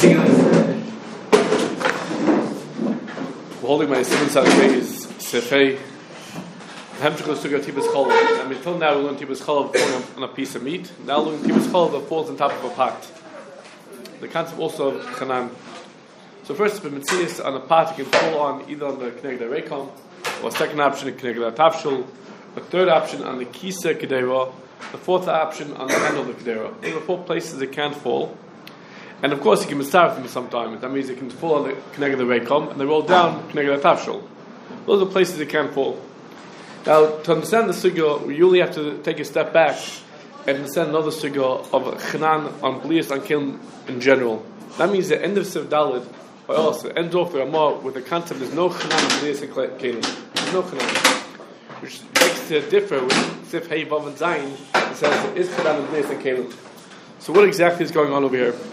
holding my Simon Sadeh is Sefei. Hemshikos took out Tibas Cholav. I mean, until now we learned Tibas Cholav falling on a piece of meat. Now we learn Tibas Cholav that falls on top of a pot. The concept also of Chanan. So first, if it's on a pot, you can fall on either on the Kneged Reikom, or a second option, the Kneged Tafshul, the third option on the Kisa Kedera, the fourth option on the handle of the Kedera. Those are 4 places it can't fall. And of course, you can mistake them sometimes. That means it can fall on the Kneged Reikom, and they roll down Kneged Tafshul. Those are places it can't fall. Now, to understand the sugya, we usually have to take a step back and understand another sugya of Chanan on Blias on Kelim in general. That means the end of Siv Dalid, or else the end of the Ramah with the concept there's no Chanan on Blias and Kelim. There's no Chanan. Which makes it differ with Siv Hey Vav and Zayin. It says there is Chanan on Blias and Kelim. So what exactly is going on over here?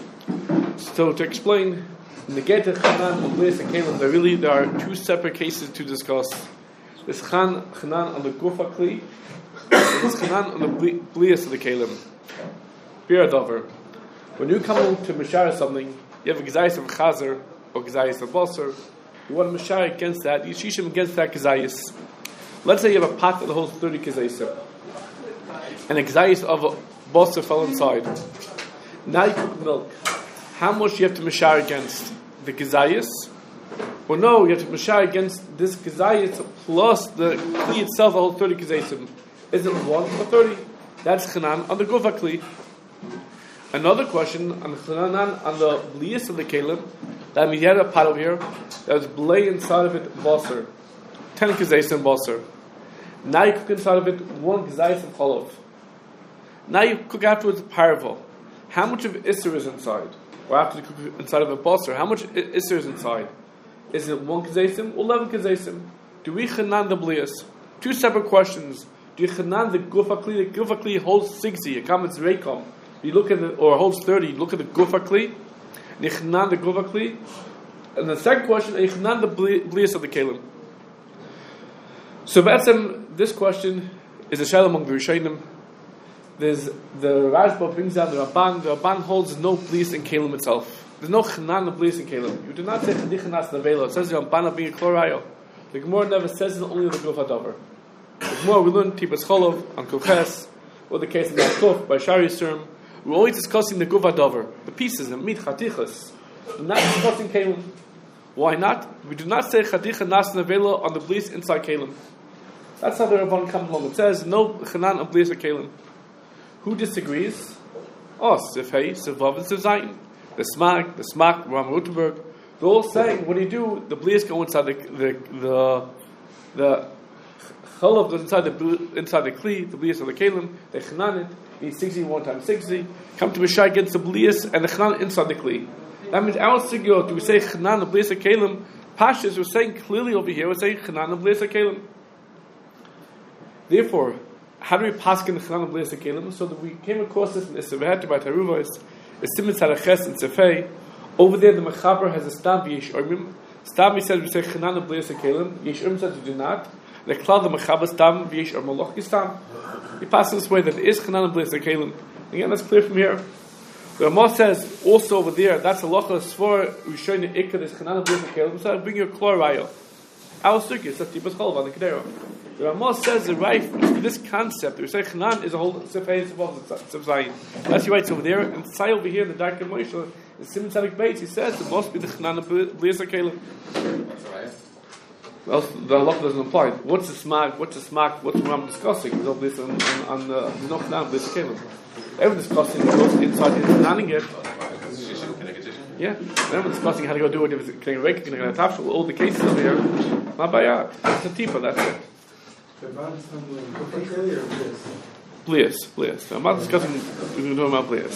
So to explain, in the Get of Chanan on Blias and Kelim, there are 2 separate cases to discuss. There's Chanan on the Gufa Kli, and there's Chanan on the Blias of the Kelim. Biradover. When you come to Mashar something, you have a Gazayis of Chazer or Gazayis of Basar. You want to Mashar against that, you Shishim against that Gazayis. Let's say you have a pot that holds 30 Gazayis, and a Gazayis of Basar fell inside. Now you cook milk. How much you have to Mashar against the Gazayis? Well, no, you have to mashar against this gazayis plus the kli itself, the whole 30 gazayim. Is it 1 or 30? That's chanan on the gufa kli. Another question on chanan on the blias of the kelim. That means you had a pot over here that was blay inside of it basar, 10 gazayim basar. Now you cook inside of it 1 gazayis of cholov. Now you cook afterwards parvo. How much of isser is inside? Or after you cook inside of a basar, how much isser is inside? Is it 1 kazaysim or 11 kazaysim? Do we chanan the blias? 2 separate questions. Do you chanan the gufa kli? The gufa kli holds 60. It comes reikom. You look at it, or holds 30. You look at the gufa kli. And you chanan the gufa kli. And the second question, you chanan the blias of the kelim. So this question is a shayla among the Rishonim. There's the Rashba brings down the Rabban. The Rabban holds no blias in kelim itself. There's no chanan of blias in kelim. You do not say chadichanas nevela. It says the Ramban being a chlorayo. The Gemara never says it, only the gufa davar. The Gemara we learn Tibas Cholav on Kuches, or the case of Yaakov by Shari Yisurim. We're always discussing the gufa davar, the pieces, the meat chatichas. We're not discussing kelim. Why not? We do not say chadichanas nevela on the blias inside kelim. That's how the Rabban comes along. It says no chanan of blias in kelim. Who disagrees? Us, Sifhei, Sivav, and Sivzayin. The Smak, Ram Rutenberg, they're all saying, what do you do? The blias go inside the chalav goes inside the kli, the blias of the kelim, they chanan it, need 60 1 times 60, come to Mishai against the blias and the chanan inside the kli. That means our sigyo, do we say chanan the blias of kelim? Pashas, we're saying clearly over here, we're saying chanan the blias of kelim. Therefore, how do we pass in the chanan the blias of kelim? So that we came across this in Issavet by Taruvos. The Simon Saraches and Sefei. Over there, the Mechaber has a stam v'yesh ormim. Stam says we say chanan the blias kelim. Yesh ormim says we do not. The klal the Mechaber stam v'yesh ormim loch stam. He passes this way that there is chanan the blias kelim. Again, that's clear from here. The Ramah says also over there that's a locha sfor Rishon Ikar is chanan the blias kelim. So I bring you a klorayah. Our sukkah says Tibas Cholav on the Kedera. The Ramah says the right for this concept. We say chanan is a whole sefei zayin. That's he writes over there, and say over here in the Dark Moshe, in Simon Tzadik Beis, he says it must be the chanan of blias kelim. Well, the halach doesn't apply. What's the smak? What's the Ram discussing? There's no blias on the no chanan blias kelim. Everyone's discussing goes inside and chananing it. Yeah, everyone's discussing how to go do it. If it's connected rake, connected tafshul, all the cases over here. Not by yard. It's a tipa. That's it. Blias. I'm not discussing. We're talking about blias.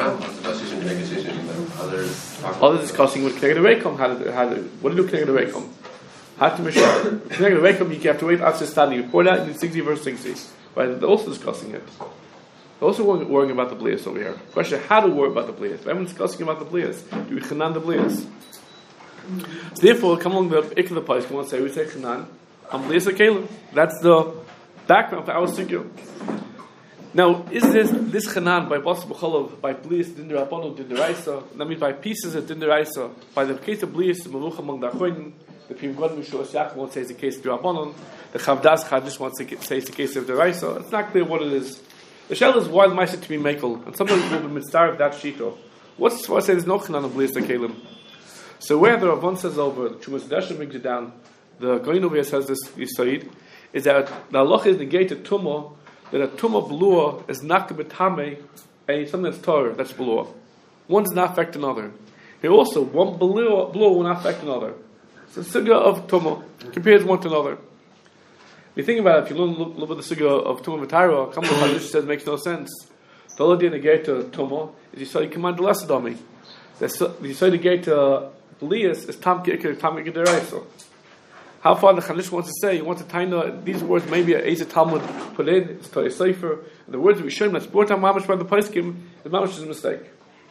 Others discussing with connected reikom. What do you do connected reikom? How to measure connected reikom? You have to wait after studying. Before that, in 60 verse 60. But they're also discussing it. They're also worrying about the blias over here. Question: how to worry about the blias? Everyone's discussing about the blias. Do we chanan the blias? So therefore, come along the ik of the place. We say chanan. Blias kelim. That's the background for our sugya. Now, is this chanan by bas b'cholov, by blias din derabbanon din deraisa? That means by pieces of din deraisa. By the case of blias, the maluch among the achronim, the Pim Godin Mishloach Yaakov won't say it's the case of derabbanon. The Chavdas Chadish wants to say it's the case of deraisa. It's not clear what it is. The shell is why the ma'aser to be mekel, and somebody will be mitzvah of that shito. What's the say there's no chanan of blias the kelim? So where the Ravon says over, the Chumas Desha brings it down, the Goyin over here says this Yisoid, is that the halacha is negated tumah, that a tumah blua is not betame, and something that's Torah, that's blua. One does not affect another. Here also, one blua will not affect another. So the sugya of tumah compares one to another. If you think about it, if you learn a little bit of the sugya of tumah v'tayra, come to Hadish says makes no sense. The whole idea negated tumah is you say you command the less dummy. You say negated blias is tam kikir tam kikir. How far the Chanish wants to say, he wants to tie these words, maybe a Eza Talmud put in, it's a Sefer, and the words we show him that's brought down Mamash by the Paiskim, the Mamash is a mistake.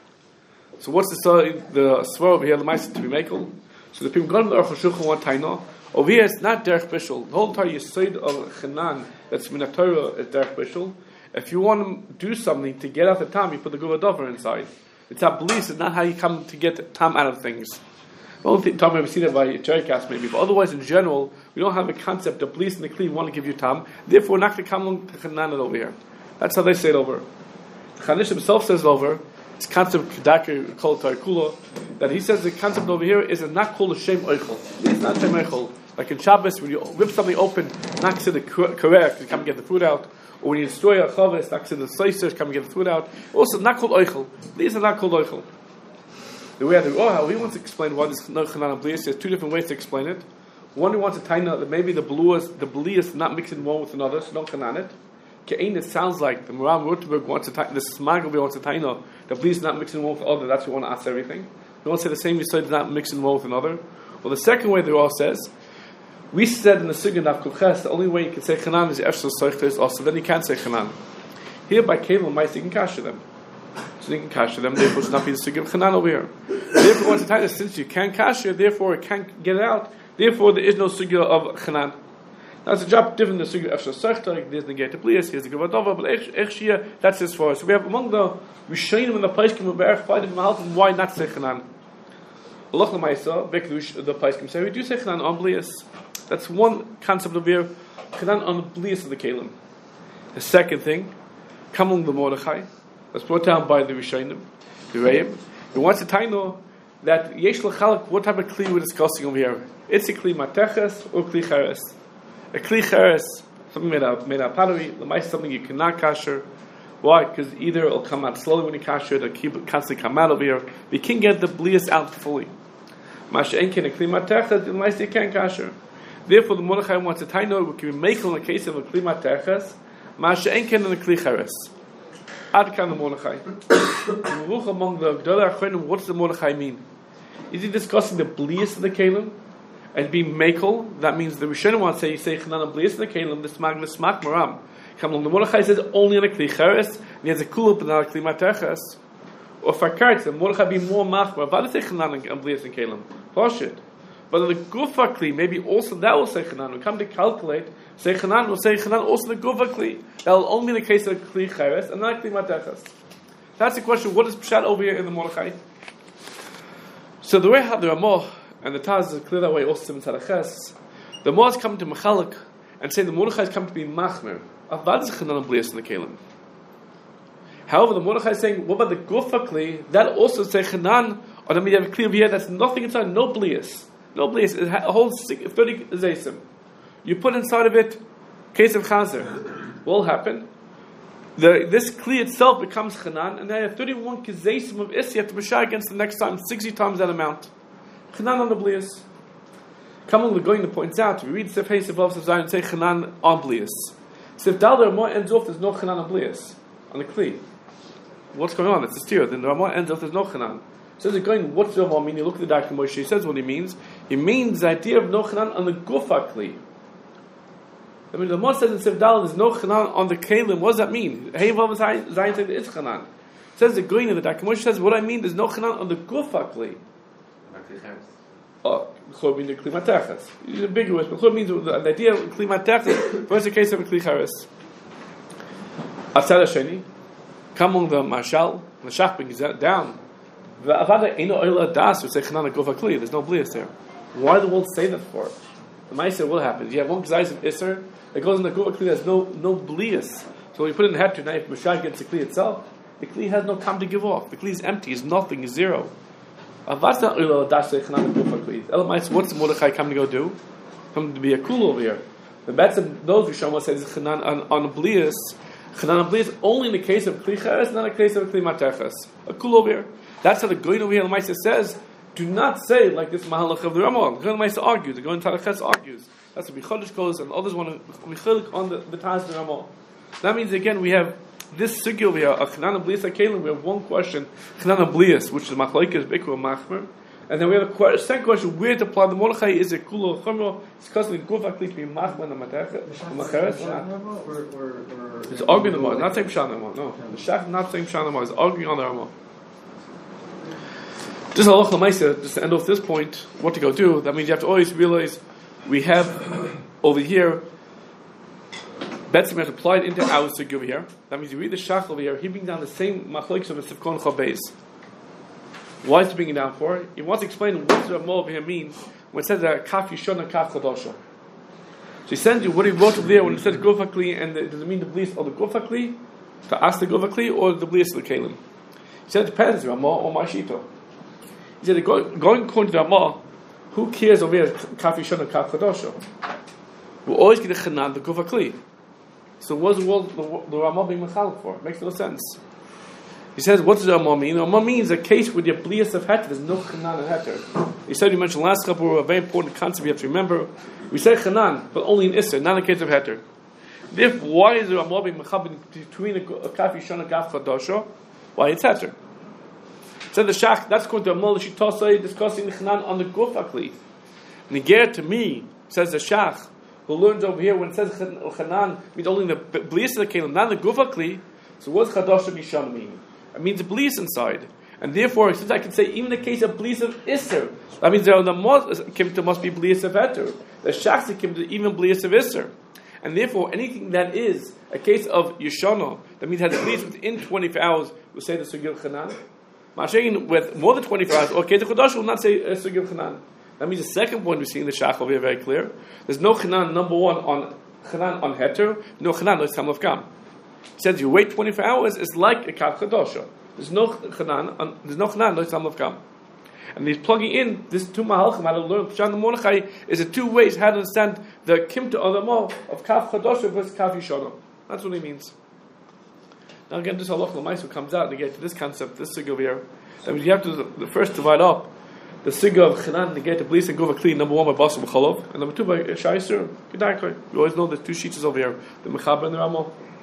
So what's the svar over here, the Ma'aser to be mekel? So the people got the Aruch HaShulchan want taina. Over here it's not derech bishul. The whole entire Yesod of Chanan that's min Torah is derech bishul. If you want to do something to get out the tam, you put the Guvah Dover inside. It's not bliss, it's not how you come to get tam out of things. The only time I've ever seen it by Cherikast maybe, but otherwise in general, we don't have a concept of bliss and the Kli want to give you tam, therefore we're not going to come along to Chanan over here. That's how they say it over. The Chanish himself says over, this concept of Kedakir called Tarkula, that he says the concept over here is not called a Shem Eichel. It's not Shem Eichel. Like in Shabbos, when you rip something open, not considered correct, you come and get the food out. Or when you destroy a chavis, not considered slicer, come and get the food out. Also, not called Eichel. These are not called Eichel. The way how he wants to explain why this no chanan and blias, there's two different ways to explain it. One, he wants to tie that maybe the blias not mixing one with another, so don't chanan it. Ke'ein, it sounds like the Moram Rothenberg wants to tie, the Smagel wants to tie the blias not mixing one with the other, that's what we want to ask everything. We want to say the same Yisod is not mixing one with another. Well, the second way the Rah says, we said in the Sugya Daf Kuches, the only way you can say chanan is Efshel Soichter is also, then you can't say chanan. Here by Kevel, Mice, you can kasha them. So you can kasha them, therefore it's not be the Sugya of chanan over here. Therefore, once the time since you can't kasha, therefore it can't get it out, therefore there is no Sugya of chanan. Now it's a job different than the Sugya of Efshel Soichter, there's the Gate of Blias, here's the Gevah Dova, but Echshia, that's his for us. So we have among the Rishonim and the Paiskim of Be'er, fighting them why not say chanan. Allah L'maisa, Beklush, the Paiskim say, we do say chanan on Blias. That's one concept of here, chanan on the blias of the kelim. The second thing, Kamung the Mordechai, that's brought down by the Rishonim, the Reim. He wants to taino that yesh l'chalak, what type of kli we're discussing over here. It's a kli mateches or kli cheres. A kli cheres, something made out of pottery, l'mais something you cannot kasher. Why? Because either it'll come out slowly when you kasher, it'll keep it constantly come out over here. We can't get the blias out fully. Masha enkin a kli mateches, l'mais you can't kasher. Therefore, the Mordechai wants to taino we can make on the case of a kli mateches, masha enkin and a kli cheres. Adkan the Mordechai. Among the Gdolei Achronim, what does the Mordechai mean? Is he discussing the blias of the kelim and being mekel? That means the Rishonim want to say you say chanan and blias of the kelim. The smak maram. Come along. The Mordechai says only on a kli cheres, and he has a kulub but not a kli mateches. Or fakart, the Mordechai be more machmer. Why does he say chanan and blias and kelim? Poshit. But the gufa kli, maybe also that will say chanan. We come to calculate, say chanan, we'll say chanan also the gufa kli. That will only be the case of kli cheres and not kli mateches. That's the question. What is pshat over here in the Mordechai? So the way how the Ramah and the Taz is clear that way also in Tzadaches, the Ramah is coming to Mechalik and saying the Mordechai is coming to be machmer. What is chanan and blias in the kelim? However, the Mordechai is saying, what about the gufa kli? That also say chanan, or then we have a kli over here that's nothing inside, no blias. No blias, it holds 30 zaysim. You put inside of it case of chazer. What will happen? This kli itself becomes chanan, and then you have 31 zaysim of isi. You have to b'shar against the next time, 60 times that amount. Chanan on the blias. Kamal the going to points out, we read Sif Hey Sif Vav Sif Zayin and say chanan on blias. Sif Dal the Ramah ends off, there's no chanan on blias on the kli. What's going on? It's a steer. Then the Ramah ends off, there's no chanan. So they're going, what's the Ramah mean? You look at the Dr. Moshe, he says what he means. He means the idea of no chanan on the gufa kli. I mean, the Ramah says in Sif Dal, there's no chanan on the kelim. What does that mean? Hey Vav Zayin says it's chanan. Says the going in the Dr. Moshe says, what I mean, there's no chanan on the gufa kli. Oh, Chor means the kli mateches. It's a bigger word, but Chor means the idea of kli mateches versus the case of a kli cheres. Atzad Hasheni, come on the Marshal, the Shach brings that down. The Avada Eino Oila Das would say Chanana Gofa Kli. There's no blias there. Why do the world say that for? The Ma'aser will happen. You have one Gzais of Isser that goes in the Gofa Kli. There's no blias. So when you put it in the heter, now if Mashal gets the Kli itself, the Kli has no time to give off. The Kli is empty. It's nothing. It's zero. What's the Mordechai coming to go do? Coming to be a cool over here. The best of those Rishon says Chanan on Blias. Chanan on Blias only in the case of Kli Cheres, not in the case of Kli Mateches. A cool over here. That's how the Goyin over here, the Maisa says, do not say like this Mahalach of the Ramah. The Goyin Maisa argues, the Goyin Taraches argues. That's what Bichodesh goes, and others want to Bichodesh on the Taz of the Ramah. That means again we have this Sugi over here, a Chanan Blias HaKelim, we have one question, Chanan Blias, which is Machlaikas Bikru Machmer, and then we have a second question, where to apply the Mordechai, is it Kula Chumra, it's constantly Gufakli to be Machmer and Mateches, it's arguing the Mordechai, not saying Pshan Ramah, no. The Shach not saying Pshan Ramah, it's arguing on the Ramah. Just halach l'maisa, just to end off this point, what to go do, that means you have to always realize we have over here Betzim has applied into our sugi over here. That means you read the Shach over here, he brings down the same machlokes of the Sivkon Chabeis. Why is he bringing it down for? He wants to explain what the Ramah over here means when it says that Kaf Yishon and Kaf Chadasha. So he sends you what he wrote over there when it says Gufakli, and does it mean the blias of the Gufakli, to ask the Gufakli, or the blias of the Kalim? He said it depends, Ramah or Mashito. He said, going according to the Ramah, who cares over here, Kaf Yishon and Kaf Chadasha? We always get a Chanan, the Gufakli. So what's the Ramah being mechalik for? It makes no sense. He says, what does the Ramah mean? The Ramah means a case with your blias of heter. There's no chanan and heter. He said, you mentioned last couple, a very important concept you have to remember. We say chanan, but only in Isser, not in case of heter. Therefore, why is the Ramah being mechalik between a Kaf Yishon and Kaf Chadasha? Why it's heter? Said the Shach, that's according to Ramah L'Shitosai discussing the chanan on the Gufakli. Niger to me, says the Shach, who learns over here when it says Chanan means only the blias of the Kalim, not the Gufakli. So what's Chadasha Mishana mean? It means the blias inside. And therefore, since I can say even in the case of blias of Isser, that means there are the Kimta must be blias of Heter. The Shachs Kimta even blias of Isser. And therefore, anything that is a case of Yeshana, that means it has blias within 24 hours, we'll say the Sugil Chanan. Masha'in with more than 24 hours, or Keta Chadasha will not say Sugil Chanan. That means the second point we see in the Shach over here very clear. There's no Chanan, number one, on Chanan on Heter, no Chanan, no Tam of Kam. He says you wait 24 hours, it's like a Kaf Chadasha. There's no Chanan, no Tam of Kam. And he's plugging in this two Mahalchim, how to learn Pshan the Mordechai, is it two ways how to understand the Kimta of the Mo of Kaf Chadasha versus Kaf Yishana. That's what he means. Now again, this Halach L'Maisu comes out and you get to this concept, this Sig over here. That means you have to first divide up the Siga of Chanan, the get the blias and Gufakli, number one by Basar B'Cholov, and number two by Shai Yisurim. You always know there's two sheets over here, the Mechaber and the Ramah.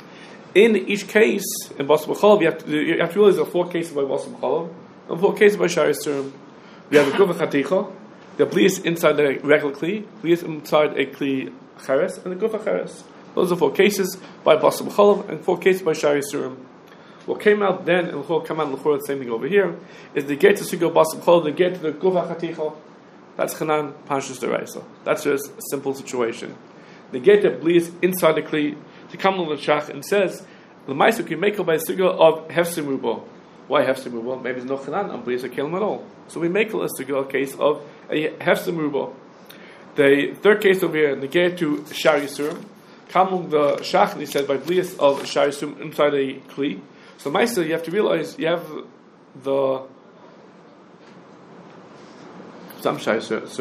In each case, in Basar B'Cholov, you have to realize there are four cases by Basar B'Cholov, and four cases by Shai Yisurim. We have the Gufak Chaticha, the blias inside the regular Kli, blias inside a Kli Cheres, and the Gufak Cheres. Those are four cases by Basar B'Cholov, and four cases by Shai Yisurim. What came out then, and what came out in the same thing over here, is the get to Sugo Basar B'Cholov, the get to the Gufak Chaticha. That's Chanan Panshas Deraisa. That's just a simple situation. The get to blias inside the Kli, to come on the Shach and says, the Ma'aser can make up by a Sugo of Hefsim Rubo. Why Hefsim Rubo? Maybe there's no Chanan on blias Kelim at all. So we make a Sugo a case of a Hefsim Rubo. The third case over here, the get to Shar Yisurim, come on the Shach, and he said by blias of Shar Yisurim inside a Kli. So Meister, you have to realize you have the not Shai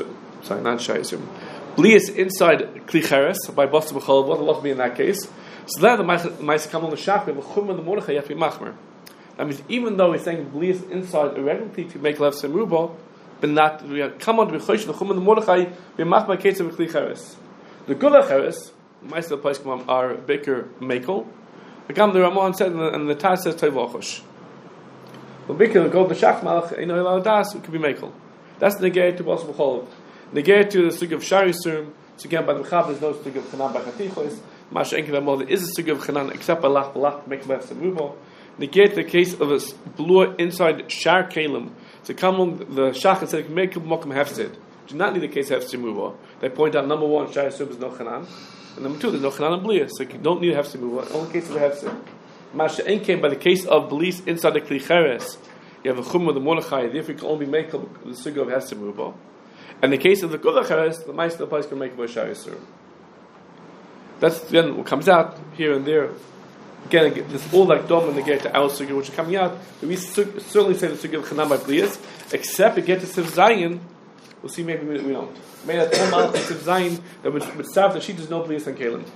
blias inside Kli Cheres by Basar B'Cholov. What Allah be in that case? So then the Meister come on the Shach, we have a Chumra the Mordechai, you have to be Machmer. That means even though he's saying blias inside a regular Kli to make left Semubo, but not we come on to be Chosh the Chumra the Mordechai, be Machmer case of Kli Cheres. The Gula Cheres, Meister place come are Baker Makel. The Ramon said, and the Taz says Teivachosh. But Bikil go the Shach Malach, Das, it could be Mekel. That's the Negei to Basar B'Cholov. Negei to the Sug of Shar Yisurim, so again by the Mechaber, there's no Sug of Chanan by Chatichos. Masha Enkiv Amor, there is a Sug of Chanan, except by Lach Balach, make Beth Semubo. Negei to the case of a blur inside Shar Kalim, to come on the Shach and say, make Mokum Hefsid. Do not need the case of Semubo. They point out, number one, Shar Yisurim is no Chanan. And number two, there's no Chanan and Blias, so you don't need a Hefsid move. Only case of a Hefsid. Masha Ein came by the case of beliefs inside the Kli Cheres. You have a chum with the Mordechai, therefore you can only make the sugar of Hester Rubo. And in the case of the Gula Cheres, the Meister place can make a Shayasur. That's then what comes out here and there. Again, this all like Dom and the get to our sugar, which are coming out. We certainly say the sugar of Chanam by Blias, except it gets to Siv Zion. We'll see, maybe we don't. Made a Tom out of Siv Zion that would stop that she does no Blias and Kalim.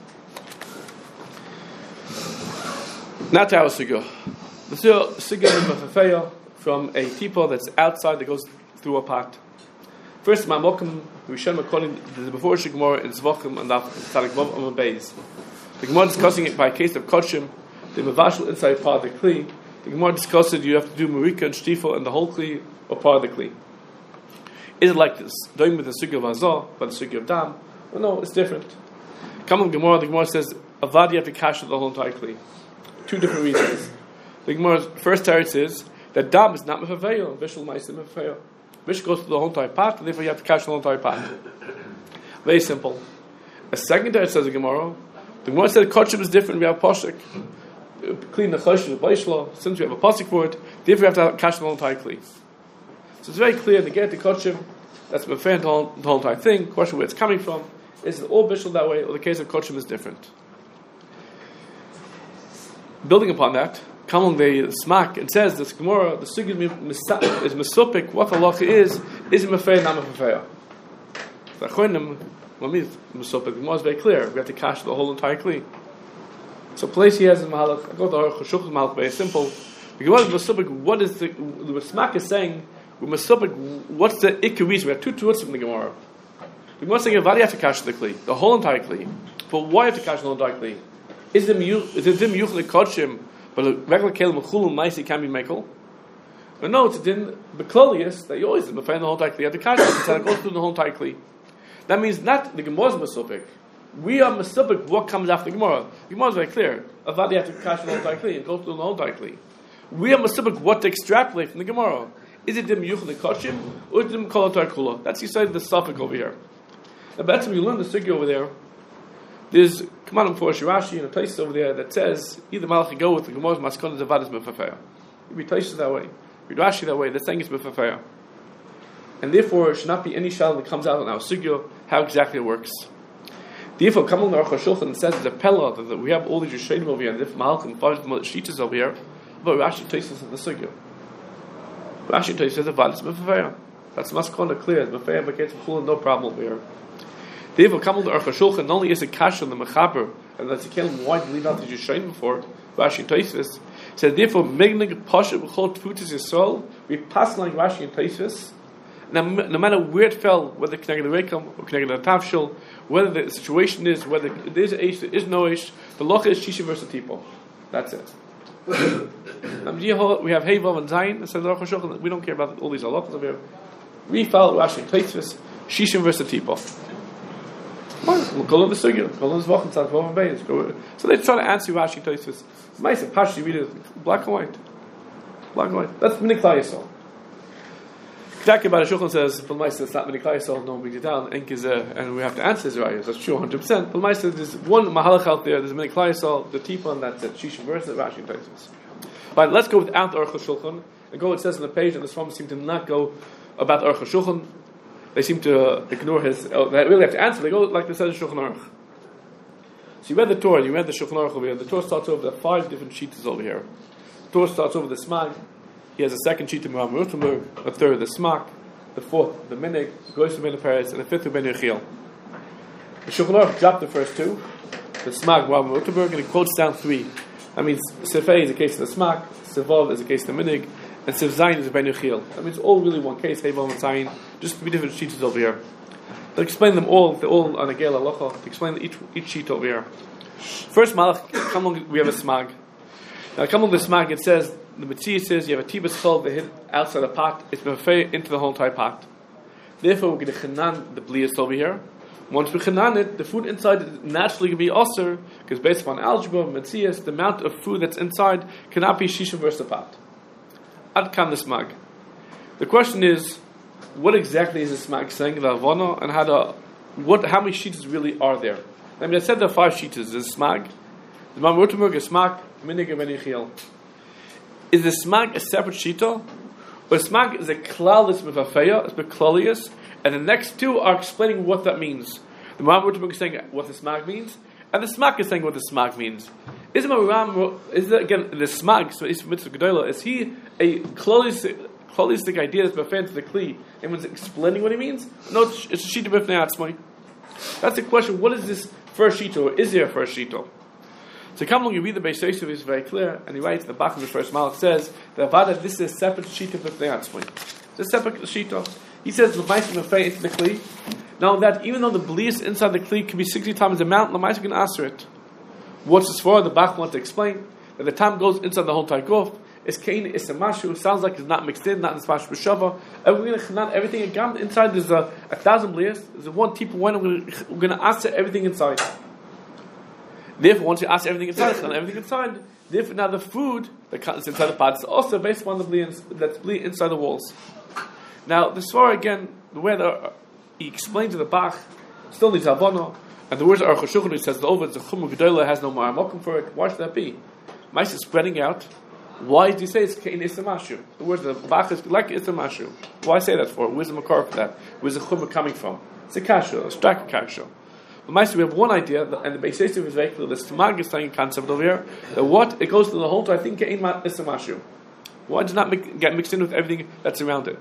Not to our sugar. The sugar is a Fafeya from a tipo that's outside that goes through a pot. First, Ma'amokim, Rishon according to the before Shigmor in Zvachim and Tzadik Vav on Beis. The Gemara discussing it by a case of Kochim, the Mavashal inside part of the Kli. The Gemara discussed it, you have to do Marika and Shtifel and the whole Kli or part of the Kli. Is it like this? Doing with the Sugi of Azah, but the Sugi of Dam? Well, no, it's different. Come on, the Gemara says, Avad you have to cash the whole entire Kli. Two different reasons. The Gemara's first teretz is that Dam is not Mefaveo, Vishal Ma'is is Mefaveo. Vish goes to the whole entire pot, and therefore you have to cash the whole entire pot. Very simple. A second teretz says the Gemara said Kochim is different, we have Poshik. Clean the Chosh of the Baishla, since we have a Posik for it, therefore we have to cash the whole entire Kli. So it's very clear, to get the Kochim, that's Mefain the whole entire thing, question where it's coming from, is it all Bishal that way, or the case of Kochim is different? Building upon that, Kamon the Smak, it says this Gemara, the Sugi is Mesupik, what the halacha is Mefain, not Mefafeya. The Achronim, Mesupik, the Gemara is very clear, we have to cash the whole entire Kli. So place he has in Mahalach, I go to Aruch HaShulchan Mahalach, very simple. The Gemara is Mesupik, what is the Smak is saying, Mesupik, what's the Ikka reason? We have two truths from the Gemara. The Gemara is saying, why do you have to cash the Kli? The whole entire Kli. But why have to cash the whole entire Kli? Is it Dim Yuchel Kochim, but a regular Kelim Mechulum Maisi can be Mekel? But no, it's Din Beklolius that you always defend the whole entire Kli. You have to cash it, it goes through the whole entire Kli. That means not the Gemara is Mesupik. We are Mesupik, what comes after the Gemara. The Gemara is very clear. Avad you have to cash the whole entire Kli and go through the whole entire Kli. We are Mesupik, what to extrapolate from the Gemara. Is it Dim Yuchel Kochim or Dim Kol Kula? That's you say the suffix over here. And that's when you learn the Sugi over there. There's Kamanam for Shirashi in a place over there that says either Malachi go with the Gemara's Maskon is Avad is Mefafeya. You read places that way. Read Rashi that way. They're saying it's Mefafeya. And therefore, it should not be any shal that comes out on our Sugyo how exactly it works. Therefore, Kamal Aruch HaShulchan says the Pella that we have all these Yishadim over here and if Malachim five Shitas over here, but Rashi takes us in the Sugyo. Rashi takes us Avad is Mefafeya. That's Maskon clear. Mefafeya Meketz Mechul no problem over here. Therefore, Kamal Aruch HaShulchan not only is a kasha on the Mechaber, and that's a kelim why to leave out the Yishadim before Rashi and Tosfos. Said therefore, Megnig Pasha B'chol Tfutis Yisrael, we pass like Rashi and Tosfos. No matter where it fell, whether connected to Rekam or connected to Tavshil, whether the situation is, whether there is Eish, there is no Eish, the Locha is Shisha versus Tipo. That's it. We have Hevav and Zayin, and said Aruch HaShulchan, we don't care about all these halachas over here. We follow Rashi and Tosfos, Shisha versus Tipo. We'll call on the Sugya, call on the Zvachim, Tzad Vav and Beis. So they try to answer Rashi Tosfos. Nice and Pashi, read it black and white. Black and white. That's Minikla Yisrael. Kedaki about Shulchan says, but Meister, it's not Minikla Yisrael, no big down, and we have to answer Zerayas. That's true 100%. But Meister, there's one Mahalach out there, there's Minikla Yisrael, the Tipa, and that's it. Shisha versus Rashi and Tosfos. Alright, let's go without Aruch HaShulchan. And go, it says on the page, and the Sfam seem to not go about Aruch HaShulchan. They seem to ignore his. They really have to answer. They go like they said in Shulchan Aruch. So you read the Torah, you read the Shulchan Aruch over here. The Torah starts over the 5 different sheets over here. The Torah starts over the Smag. He has a second sheet of Ram Rutenberg, a third the Smak, the fourth the Minig, the Goyis of Ben Peretz, and the fifth of Ben Yechiel. The Shulchan Aruch dropped the first 2, the Smag, Ram Rutenberg, and he quotes down 3. That means Sifei is a case of the Smak, Sivav is a case of the Minig, and Siv Zayin is a Ben Yechiel. That means all really one case, Hevav and Zayin, just 3 different sheets over here. They'll explain them all, they're all on a Gel Halacha, to explain each sheet over here. First Malach, come on, we have a Smag. Now come on the Smag, it says, the Mitzvah says you have a Tibas Chol, they hit outside the pot, it's Mefei into the whole entire pot. Therefore we're going to Chanan the Blias over here. Once we Chanan it, the food inside is naturally going to be Osir, because based upon algebra, Mitzvah, the amount of food that's inside cannot be Shisha versus the pot. Ad Kam the Smag. The question is, what exactly is the Smag saying, the Havana, and how many sheets really are there? I mean, I said there are 5 sheets. There's Smag, the Mam Rutenberg is Smak, Minig Ben Yechiel. Is the smag a separate shita? Or smag is a klalis mevafeya, it's beklalius, and the next two are explaining what that means. The Maram Rothenberg is saying what the smag means, and the smag is saying what the smag means. Is it again the smag? So is mitzvah gedola? Is he a klalistic idea that's befan to the kli? And was explaining what he means? No, it's a shita b'fnei atzmai. That's the question. What is this first shita, or is there a first shita? So come along, you read the Beis Yosef, it's very clear, and he writes in the back of the first malach says that Avada, this is a separate shita b'fnei atzmai. It's a separate shita. He says l'maisa mefei into the kli. Now that even though the blias inside the kli can be 60 times the amount, l'maisa can answer it. What's this for? The Bach wants to explain that the time goes inside the whole taikuf. It's kain isamashu. Sounds like it's not mixed in, not in smash b'shava. And we're going to chanat everything again. Inside there's 1,000 blias. There's one tipo when we're going to answer everything inside. Therefore, once you ask everything inside, chanat everything inside. Therefore, now the food that comes inside the pot is also based upon the blias that's bleed inside the walls. Now the svara again, the way that he explains to the Bach still needs havana. And the words Aruch HaShulchan, he says the over the Chumah Gedolah has no ma'amokim for it. Why should that be? Mice is spreading out. Why did he say it's kein isamashu? The words the Bach is like isamashu. Why say that for? Where's the makar for that? Where's the Chumah coming from? It's a kasha, a strike kasha. But mice, we have one idea, and the Beis Yosef is very clear. The Smag is saying a concept over here that what it goes to the whole. I think kein isamashu. Why does not get mixed in with everything that's around it?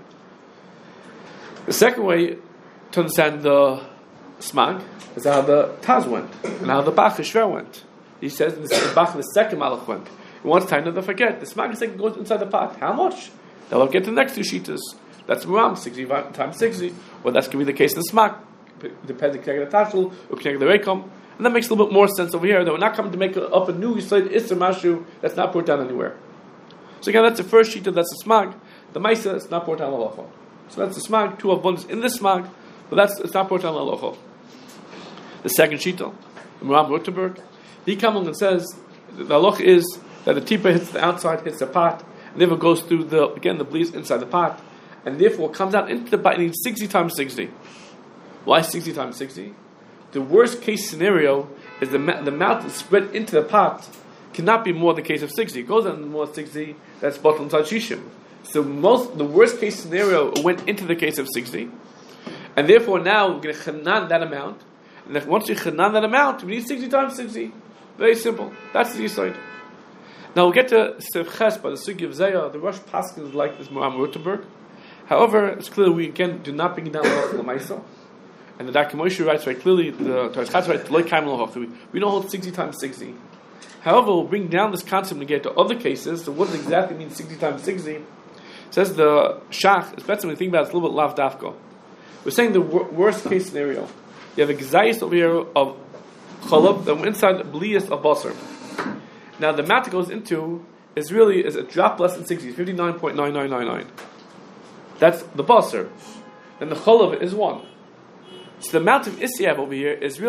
The second way to understand the smag is how the Taz went and how the Bach Shver went. He says in the Bach the second malach went. He wants time to forget. The smag is goes inside the pot. How much? Now we'll get to the next two shitas. That's Maram 60 times 60. Well, that's going to be the case in the smag. Depends on the tashul or the rekom, and that makes a little bit more sense over here. That we're not coming to make up a new Yisrael Isser Mashu that's not poured down anywhere. So again, that's the first shita. That's the smag. The Maisa is not poured down halacha. So that's the smag. Two of ones in this smag, but it's not poured down halacha. The second shita, the Maram Rothenberg, he comes along and says the halacha is that the tipa hits the outside, hits the pot, and therefore goes through the bleeds inside the pot, and therefore comes out into the pot. It needs 60 times 60. Why 60 times 60? The worst case scenario is the amount that's spread into the pot cannot be more than the case of 60. It goes on more than 60. That's bottom inside shishim. So the worst case scenario went into the case of 60, and therefore now we're going to chanan that amount. And then once you chanan that amount, we need 60 times 60. Very simple. That's the side. Now we'll get to Sefches by the Sugi of Zayah. The Rosh Paskin is like this Maram Rothenberg. However, it's clear we again do not bring down the Lamaisa. And the Dr. Moshe writes very clearly, the Torah Chatz writes, we don't hold 60 times 60. However, we'll bring down this concept and get to other cases. So what does exactly mean 60 times 60? Says the Shach, especially when we think about it, it's a little bit lav dafka. We're saying the worst case scenario. You have a gzayis over here of cholov that went inside the blias of basar. Now the amount it goes into is a drop less than 60, 59.9999. That's the basar. Then the cholov is 1. So the amount of isyav over here is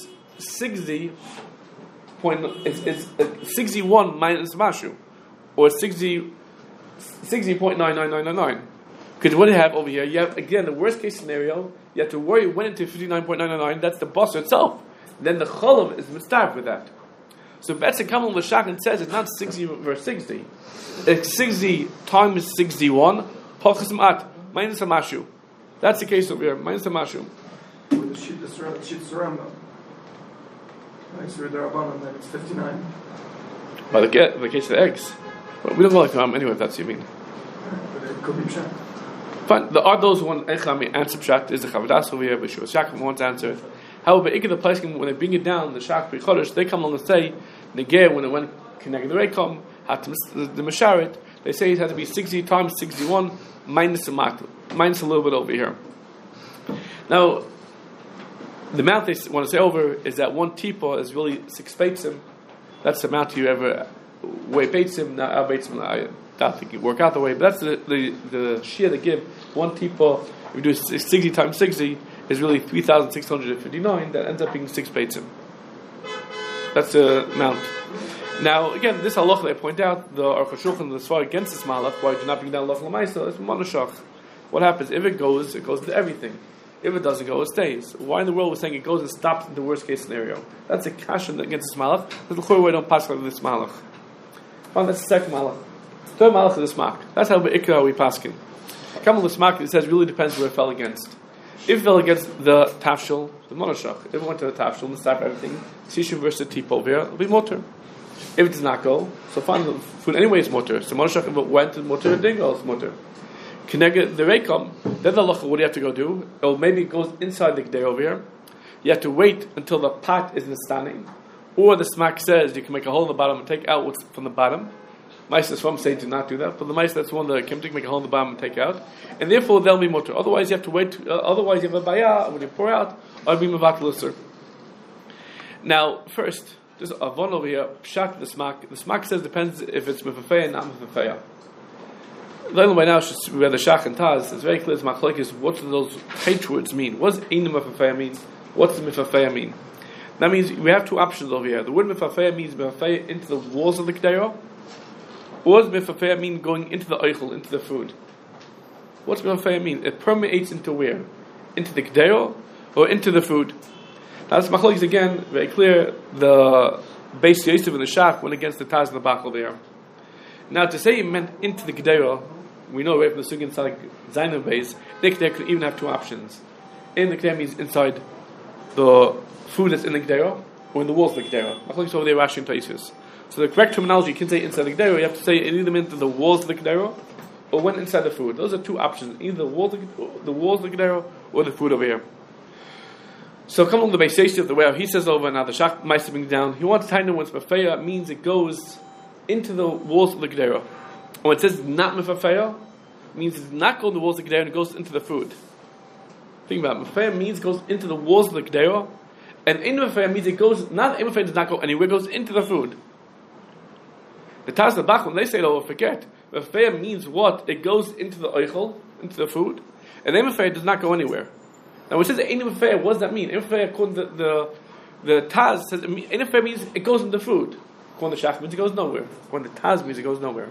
61 minus mashu, or 60.99999. Because what do you have over here? You have again the worst case scenario. You have to worry when into 59.999. That's the basar itself. Then the cholav is mitzvah with that. So Betzin Kamal Lashak and says it's not 60 verse 60. It's 60 times 61. Pachas mat minus a mashu. That's the case over here. Minus a mashu. With the sheet that's around them. So the Rabbanon, then it's 59. By the case of the eggs. But we don't go like anyway, if that's what you mean. But it could be pshat. Fine. There are those who want answer pshat. Is the Chavadas over here, but Shuvas Yaakov wants to answer it. However, the place when they bring it down, the Shach B'Chodesh, they come along and say, Negeh, when it went connected the Rekom, had to the Masharet, they say it had to be 60 times 61 minus a little bit over here. Now, the amount they want to say over is that one tipa is really 6 beitzim. That's the amount you ever weigh beitzim. Now, our beitzim, I don't think it work out the way, but that's the share they give. One tipa, if you do 60 times 60, is really 3,659. That ends up being 6 beitzim. That's the amount. Now, again, this halacha I point out, the Aruch HaShulchan, the Svar against this malach, why do not bring down halacha l'maisa, is monoshach. What happens? If it goes into everything. If it doesn't go, it stays. Why in the world we're saying it goes and stops in the worst case scenario? That's a kasha against this malach. That's the way we don't pass like this malach. Fine, that's the second malach. Third malach is the smak. That's how we paskin. Kamal the smak, it says, really depends where it fell against. If it fell against the tafshil, the monoshach, if it went to the tafshil and stop everything, Sishim versus the tip over here, it'll be motor. If it does not go, so fine, the food anyway is motor. So monoshach, if it went to motor, it didn't go, it's motor. Connect the reikam, then the locha, what do you have to go do? Or maybe it goes inside the gdei over here. You have to wait until the pot is in standing. Or the smak says you can make a hole in the bottom and take out what's from the bottom. Mice is from say do not do that, but the mice that's one that can make a hole in the bottom and take out, and therefore they'll be motor. Otherwise, you have to wait. Otherwise, you have a bayah when you pour out, or be mevatel. Now, first, there's a one over here. Pshat the smak. The smak says depends if it's mefafeya and not mefafeya. The only way now we have the shach and taz. It's very clear. It's machlokes. What do those H words mean? What does ein mefafeya mean? What does mefafeya mean? That means we have two options over here. The word mefafeya means mefafeya into the walls of the k'dayah. What does mefafeya mean going into the oichel, into the food? What's mefafeya mean? It permeates into where? Into the k'dayah or into the food? Now this machlokes again, very clear. The Beis Yosef and the Shach went against the Taz and the Bachel there. Now to say it meant into the k'dayah, we know right from the Sugi inside Zayin Beis, the k'dayah could even have two options. In the k'dayah means inside the food that's in the k'dayah or in the walls of the k'dayah. Machlokes over there, Rashi and Taisus. So the correct terminology, you can say inside the k'dayah, you have to say it either into the walls of the k'dayah or went inside the food. Those are two options, either the walls of the k'dayah or the food over here. So come on the Beis Yosef, the way he says over now, the Shach Meister brings down, he wants to tell you what's mefafeya means it goes into the walls of the k'dayah. When it says not mefafeya, means it does not go in the walls of the k'dayah and it goes into the food. Think about it. Mefafeya means it goes into the walls of the k'dayah, and in mefafeya means it goes, not mefafeya does not go anywhere, it goes into the food. The Taz and the Bach, when they say it, they'll forget. Mefafeya means what? It goes into the oichel, into the food, and the mefafeya does not go anywhere. Now, when it says ein mefafeya, what does that mean? Mefafeya, according to the Taz, says ein mefafeya means it goes into the food. According to Shach, means it goes nowhere. According to Taz, means it goes nowhere.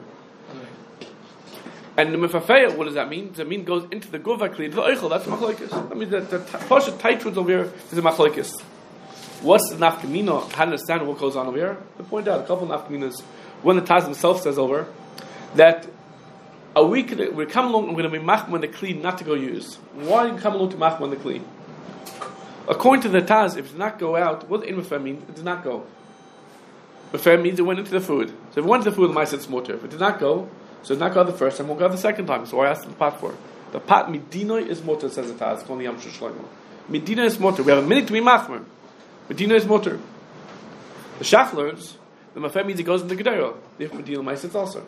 And the mefafeya, what does that mean? Does it mean it goes into the guvakli, into the oichel? That's machlokes. That means that the Pasha tight truth over here is a machlokes. What's the nafkamina? How to understand what goes on over here? To point out a couple of nafkaminas. When the Taz himself says over that we come along and we're going to be machman the kli not to go use. Why do you come along to machman the kli? According to the Taz, if it does not go out, what does mefafeya mean? It does not go. Mefafeya means it went into the food. So if it went into the food, the mice it's motor. If it did not go, so it did not go the first time, it won't go the second time. So I asked the pot for. The pot midinoi is motor, says the Taz. It's only Yam Shlomo. Midinoi is motor. We have a minute to be machman. Medina is motor. The Shach learns the mefafeya means it goes in the k'dayah. If Medina mice it's also.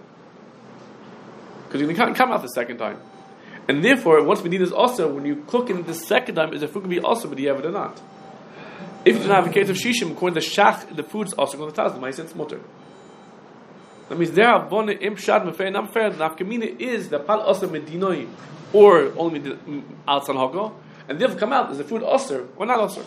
Because you can't come out the second time. And therefore, once Medina is also, when you cook it the second time, is the food can be also b'diavad or not? If you don't have a case of shishim, according to Shach, the food's also going to taz, the mice it's motor. That means there are one im shad mefafeya not fair. The nafkamina is the pal also medinoi or only al san hago, and therefore come out is the food also or not also.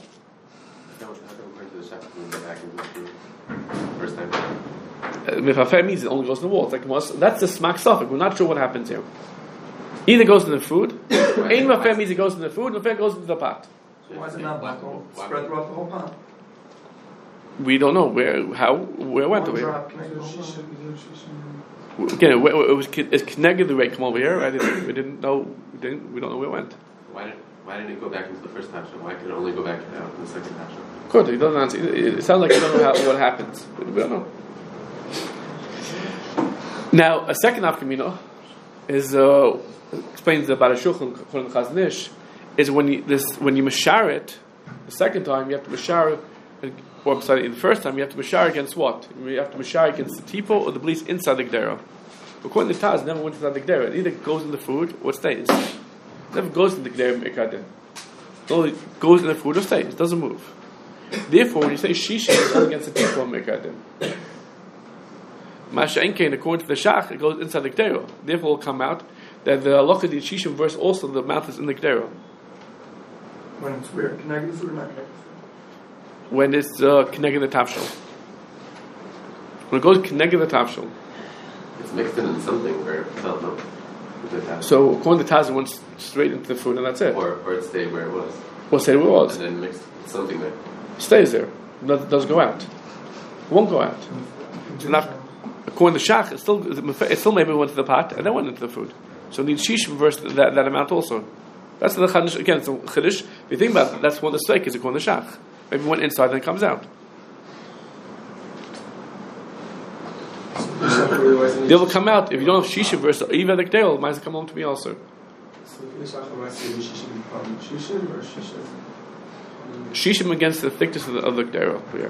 First time. Mefafeya means it only goes in the wall. That's the smak suffix. We're not sure what happens here. Either goes in the food. Ein mefafeya means it goes in the food. Mefafeya goes into the pot. Why is it not spread throughout the whole pot? We don't know where it went over here. Again, it's connected the way come over here. We don't know where it went. Why didn't it go back into the first tafshil? Why could it only go back out in the second tafshil? Good. He doesn't answer. It sounds like you don't know what happens. We don't know. Now, a second nafkamina is explains about a shulchan according to Chazon Ish, is when you mashar it the second time you have to mashar, or I'm sorry, the first time you have to mashar against what? You have to mashar against the tipo or the bleach inside the gdera. According to Taz, it never went inside the gdera. It either goes in the food or it stays. It never goes in the gdera mekadim. It only goes in the food or stays. It doesn't move. Therefore, when you say shisha, it's only against the tipo mekadim. Masha Enkein, according to the Shach, it goes inside the gdera. Therefore, it will come out that the halacha the shishim verse also the mouth is in the gdera. When it's where? Connected the food or not connected? When it's connected the tafshil. When it goes connected the tafshil. It's mixed in something where it felt no. So according to Taz, it went straight into the food and that's it. Or it stayed where it was. Or stayed where it was. And then mixed with something there. It stays there. It doesn't go out. It won't go out. It's not. According to Shach, it still maybe went to the pot and then went into the food. So it needs shishim versus that amount also. That's the chadish. Again, it's a chadish. If you think about it, that's one of the steak is according to Shach. Maybe it went inside and then it comes out. They will come out if you don't have shishim versus even the k'deo. It might come home to me also. Shishim against the thickness of the k'deo here.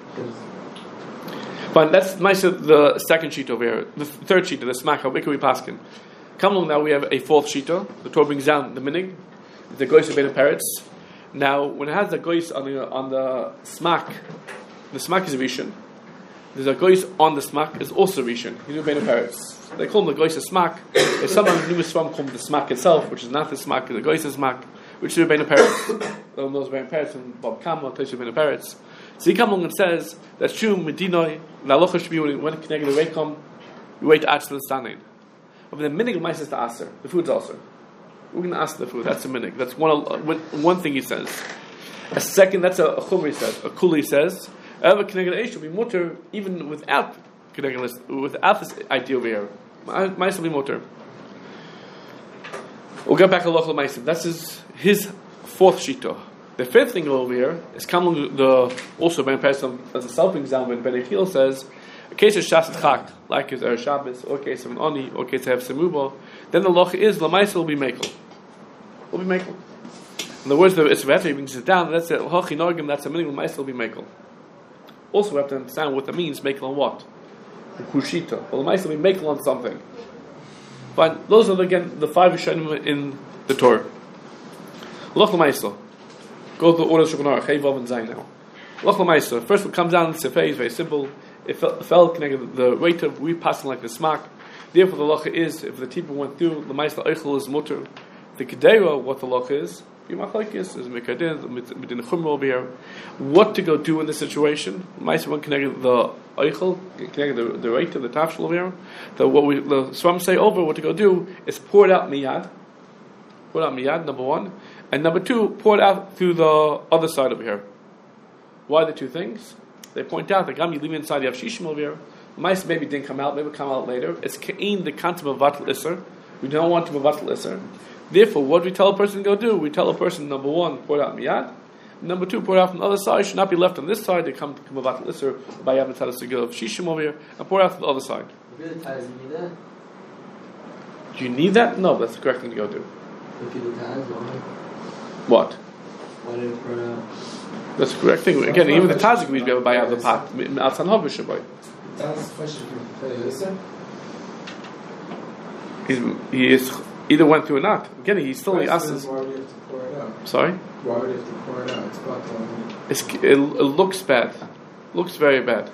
But that's nice. The second sheet over here, the third sheet, the smak. How big can we paskin? Come along now. We have a fourth sheet. The Torah brings down the minig, the goyis of beta parrots. Now, when it has the goyis on the smak is a rishon. There's a goyis on the smak is also rishon. You know beta parrots. They call them the goyis of smak. If someone new swam called the smak itself, which is not the smak, the goyis of smak, which is beta parrots. Those beta parrots and Bob Kamal, Teshu beta parrots. So he comes along and says that true medinoi the halacha should be when connected to Reikom, you wait to the stanin. But the minig mice is the aser. The food's also. We're going to ask the food. That's a minig. That's one thing he says. A second, that's a chumri he says. A kuli says, ever connected to should be mutter even without this idea over here. Mice will be mutter. We'll get back to lochel mice. That's his fourth shita. The fifth thing over here is coming also Ben Pesach as a self exam when Ben Echil says a case of Shas Chak, like it's Erev Shabbos, or case of an Oni, or case of Semuba, then the loch is Lamaisa will be Mekel. Will be Mekel. In the words of Israel, you can sit down, that's it, Hochi Norgim, that's a minimum Lamaisa will be Mekel. Also we have to understand what that means, Mekel on what? The Kushita. Well, Lamaisa will be Mekel on something. But those are again the five Rishonim in the Torah. Loch Lamaisa. Go to the order of Shulchan Aruch, Hey Vav and Zayin now. Loch Lamaisa. First what comes down in Sefei is very simple. It fell connected the rate of we passing like the smak. Therefore the locha is if the tipa went through the ma'aseh eichel is mutter. The kedera what the locha is is mikadin midin chumra over here. What to go do in this situation? Ma'aseh went connected the eichel connected the rate of the tafshel over here. The Svam say over what to go do is pour it out miyad. Pour it out miyad, number one, and number two pour it out through the other side over here. Why the two things? They point out that Gam you leave inside, you have shishim over here. Mice maybe didn't come out, maybe come out later. It's Ka'in, the concept of Vatal Isser. We don't want to be Vatal Isser. Therefore, what do we tell a person to go do? We tell a person, number one, pour it out miyad. Number two, pour it out from the other side. It should not be left on this side. They come to Vatal Isser by having to go of shishim over here and pour it out from the other side. Really ties need that? Do you need that? No, that's the correct thing to go do. If you do ties, What? why did it pour it out? That's the correct thing. Again, even the tazik we'd be able to buy out of the pot. Outside Hobbit should buy. He is either went through or not. Again, he still asks. Why would you have to pour it out? Sorry? Why would you have to pour it out? It's about It looks bad. Looks very bad.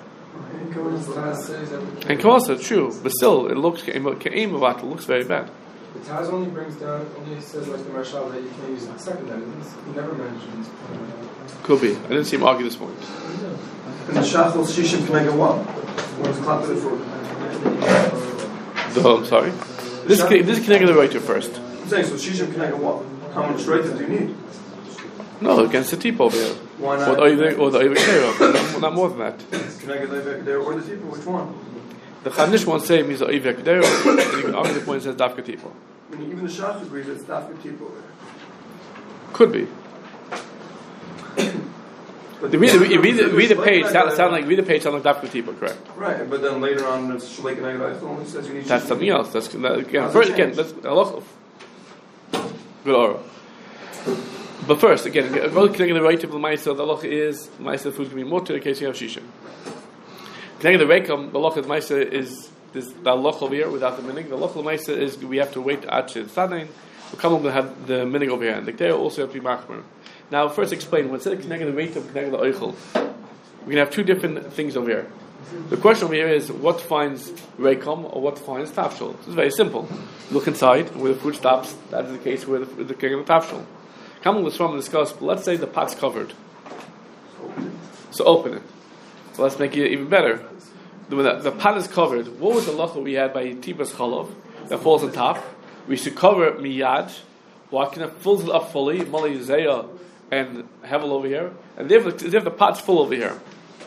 And Kawasa, true, but still, it looks it looks very bad. the Taz only brings down, only says like the Marshal that you can't use the second that. He never mentions. Could be. I didn't see him argue this point. And the Shachal Shishim can make a one. One's clapped for. I'm sorry. This is connected to the writer first. I'm saying, so Shishim can make a one. How much writer do you need? No, against the tip over here. Why not? Or the Oivek not more than that. Can I get there or the Tipo? Which one? The Chanish won't say means the Oivek there, and you can argue the point that says Dafka Tipo. I mean, even the Shach agrees it's Dafka Tipo. Could be. You read the page, sound like Dafka Tipo, correct? Right, but then later on, it's Shalek and Agad only says you need. That's something else. That's let's Allah. Good aura. But first, again, connecting the right of the Ma'aseh, the halacha is Ma'aseh food can be more in case you have Shishim. Connecting the Reikam, the halacha of Ma'aseh is the halacha over here without the minig. The halacha of Ma'aseh is we have to wait to Achid Sadain. We'll come to have the minig over here. And the Ketera also have to be Machmer. Now, first explain, when instead of connecting the Reikam, connecting the Eichel, we can have two different things over here. The question over here is what defines Reikam or what defines Tafshel? This is very simple. Look inside, where the food stops, that is the case where the king of the Tafshel. Come with from and discuss, but let's say the pot's covered. So open it. So let's make it even better. When the pot is covered, what was the lacha we had by Tibas Cholov that falls on top? We should cover it miyad. Walking it fills it up fully, Mali Zeya and Hevel over here. And if the pot's full over here.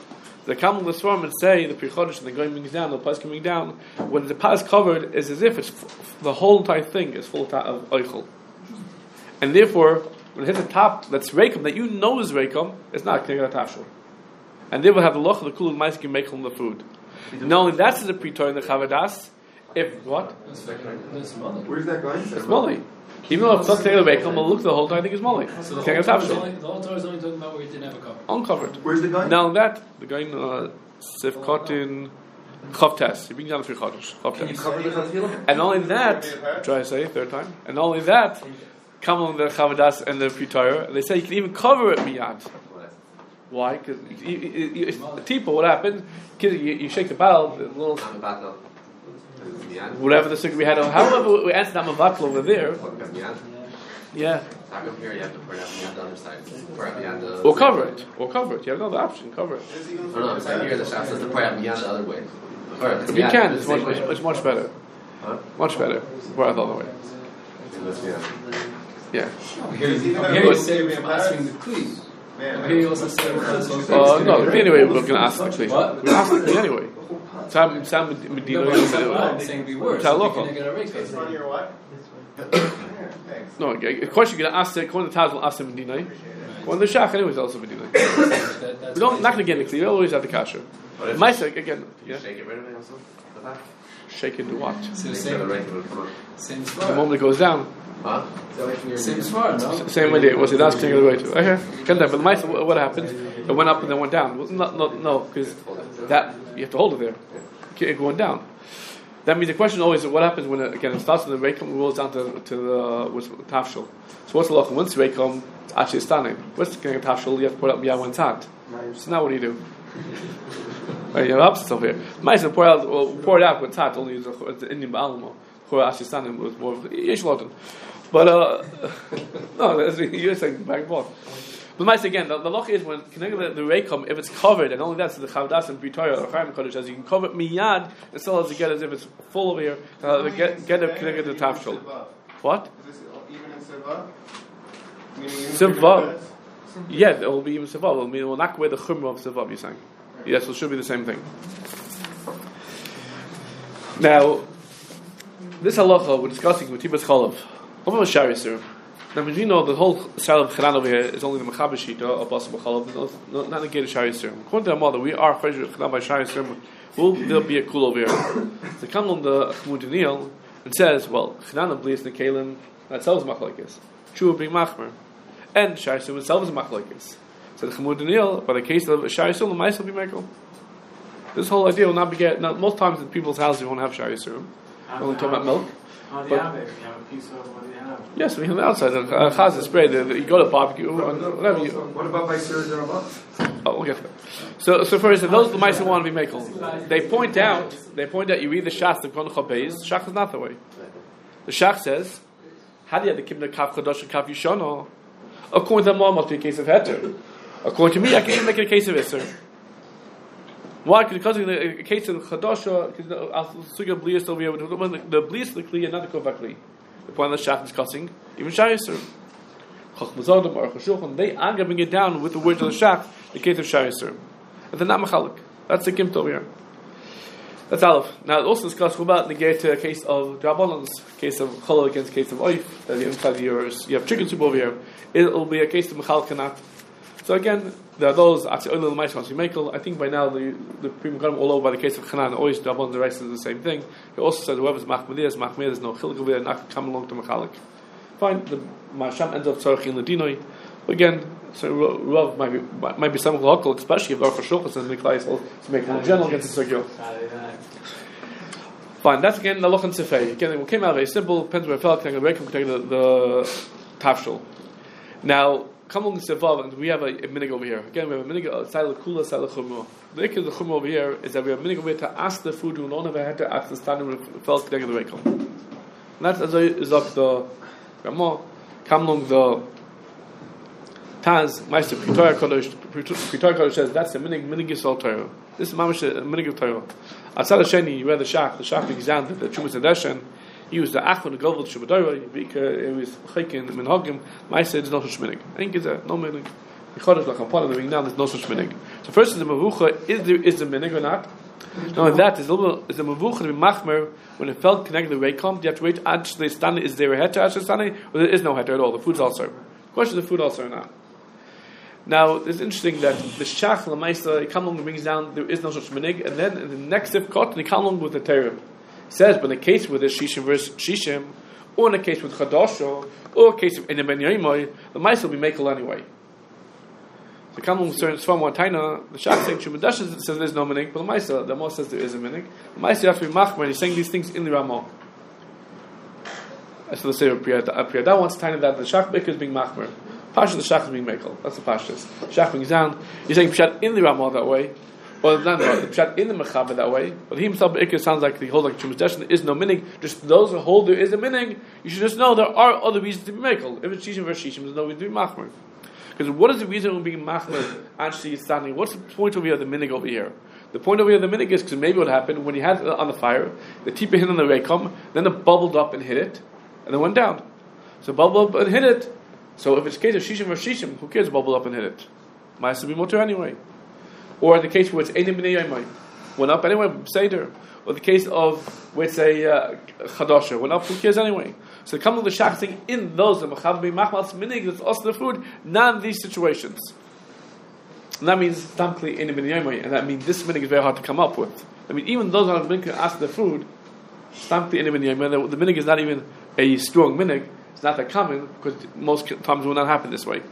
The Kamel the Swarm and say the Pri Chodesh and the going down, the pas coming down. When the pas covered, is as if it's the whole entire thing is full of oichel, and therefore when it hits the top, that's reikam that you know is reikam. It's not kineged tafshul, and they will have the loch of the kul ma'aseh mekel in the food. Not only that's the Pri Torah in the Chavadas. If what? Where's that going? It's molly. Even though it's not taken away, come look the whole time. I think it's molly. So the whole Torah is only talking about where it didn't have a cover. Uncovered. Where's the going? Now that the guy Sifkotin Chavtes, you bring down the 3 Chodesh. Can you cover the Chavtila? And only that, try to say third time. And only that, come on the Chavadas and the Pri Torah. They say you can even cover it miyad. Why? Because Tipo, what happened? You shake the barrel, the little. Whatever the sukkah we had, however we answered Amavatl over there. Yeah. How come here you have to pour it out on the other side? Pour it beyond the. Or cover it. Or cover it. You have another option. Cover it. No, it's like here the shop says to pour it out beyond the other way. You can. It's much better. Huh? Much better. Pour it the other way. Yeah. Here you say we're passing the kli. Here you also say we're passing the kli. No. Anyway, we're going to ask the kli. What? We're asking the kli anyway. Sam Medina. I'm saying be worse. You can get a rate. It's on your what? No, of course you're going to ask it. According to Taz, we'll ask the Medina. According to the Shach, anyways, also Medina. We don't not going to get the kli. We always have the kasher. Ma'aseh again. Yeah. Shake it right away also? Shake it to what? So Same same The smart. moment it goes down. Huh? Same smart, no? Same idea. Was it that's taking it away too? Okay. Get that. But the Ma'aseh, what happened? It went up and then went down. No, because that you have to hold it there. It going down. That means the question always is what happens when it starts with the Reikam, it rolls down to the what's Tafshul. So what's the law? Once the Reikam it's actually standing. What's the Tafshul? You have to put up Miyah when it's hot. So now what do you do? Right, you have opposites over here. Ma'aseh pour it out when it's hot. Only use the Indian Ba'almo. Pour actually standing with more of Yesh Lotan. But no, you're saying back and forth. But Ma'aseh again, the loch is when connected the Reikam, if it's covered, and only that's the Chavadas and Pri Torah or Chaim Kodesh, as you can cover it miyad, and still has to get as if it's full over here, get it connected to the Tafshul. What? Is this even in Siva? Siva. Yeah, it will be even Siva. It will not wear the Chumrah of Siva, you're saying. Yes, it should be the same thing. Now, this halacha we're discussing with Tibas Chalav. What about Shari Sir? Now, we know the whole style of Chanan over here is only the Mechaber Shita of Basa B'chalav, not negated Shari Sir. According to our mother, we are Chayzer Chanan by Shari Sir. Will there be a kul over here? So come on the Chmud Daniel and says, well, Chanan Blis Nekalim, that sells Machlekes. True being Machmer. And Shari Sir itself is Machlekes. So the Chmud Daniel, by the case of Shari Sir, the mice will be Mekel. This whole idea will not be get. Now, most times in people's houses, you won't have Shari Sir. We're only talking about milk. How do you have it? You have a piece of what do you have? Yes, we have it outside. The chaz is sprayed. You go to barbecue, whatever you. What about by Sir Zarabah? Oh, we'll get to that. So first, those the mice who want to be mekel, they point out. You read the shach the Kohen Chabeis. Shach is not the way. The shach says, "How do you have the kimna kaf kadosh and kaf yishono?" According to Muhammad, to a case of heter. According to me, I can even make it a case of iser. Why? Because in the case of Chadasha, Suga Blias over here, the Blias the Kli and not the Kovakli. The point of the Shach discussing, even Shayasur. Chachmazodim or Chashulchan, they are going to bring it down with the words of the Shach, the case of Shayasur. But they're not Machalik. That's the Kimt over here. That's Aleph. Now, also discuss about the case of Drabanon's case of Cholol against case of Oif, that inside yours, you have chicken soup over here. It will be a case of Machal Kanat. So again, there are those actually only the mice wants to be mekel. I think by now the Prima got them all over by the case of Chanan. Always Dabon, the rest is the same thing. He also said whoever's machmir is machmir. There's no chiluk over there. Not come along to machalik. Fine. The Masham ends up tzarich in ledinoi. Again, so Rav might be some local, especially if Baruch Hashulchas and Niklai to make in general against the circle. Fine. That's again the loch and sefei. Again, it came out very simple. Depends where it fell. Can the tafshul. Now. Come along the Sevav, and we have a minig over here. Again, we have a minig outside of Kula, outside of Chumrah. The ikk of the Chumrah over here is that we have a minig over here to ask the food who don't ever had to ask the standing with the felt connected to the Rekel. And that's as is up the Ramah. Come along the Taz, Meister, Pri Torah Kodesh says that's the minig Yisrael Torah. This is Mamash a minig of Torah. Outside of Sheni, you read the Shach examined the Chumas and Deshen. He used the Achon, the Govel, the Shabbatayra, it was Chaykin, the Minhagim. My said, there's no such minig. I think it's no minig. Chodesh Lachapon, and now there's no such minig. So first is the Mavucha, is the minig or not? Not only that, is the Mavucha to be machmer when it felt connected to the Rekom? Do you have to wait until the stani? Is there a heter after stani? Or there is no heter at all? The food's also. The question is the food also or not? Now, it's interesting that the Shach Lamaisa, he come along and brings down, there is no such minig, and then in the next Sifkot, he come along with the Terem. He says, but in the case with the Shishim versus Shishim, or in the case with Chadasho, or a case of Ene Ben Yoimoy, the Maisa will be Mekel anyway. So come along with from one Taina, the Shach saying Shumadash says there's no minig, but the Maisa, the Moshe says there is a minig. The Maisa you have to be Machmer, and he's saying these things in the Ramah. That's what they say of Priyad. That wants Taina that the Shach Bikr is being Machmer. Pasha the Shach is being Mekel. That's the Pashas. Shach brings down. He's saying Pshat in the Ramah that way, or not the Pshat in the Mechaber that way. But he himself Ikr sounds like he holds like Chumash Deshin. There is no minig. Just those who hold there is a minig. You should just know there are other reasons to be Mekel. If it's Shishim versus Shishim, there's no reason to be Machmer. Because what is the reason we're being Machmer actually standing? What's the point over here of the minig over here? The point over here of the minig is because maybe what happened when he had it on the fire, the tipa hit on the Rekom, then it bubbled up and hit it, and then went down. So bubbled up and hit it. So if it's the case of Shishim or Shishim, who cares? Bubble up and hit it. Might be motor anyway. Or in the case where it's Einim B'nei Yoimai, went up anyway, Seder. Or the case of where it's a Chadasha, went up, who cares anyway? So the coming of the Shach saying in those, the Machab B'nei Machmal Minig, that's also the food, none of these situations. And that means Tamkli Einim B'nei Yoimai, and that means this minig is very hard to come up with. I mean, even those on the minig can ask the food, Tamkli Einim B'nei Yoimai, the minig is not even a strong minig. It's not that common because most times it will not happen this way.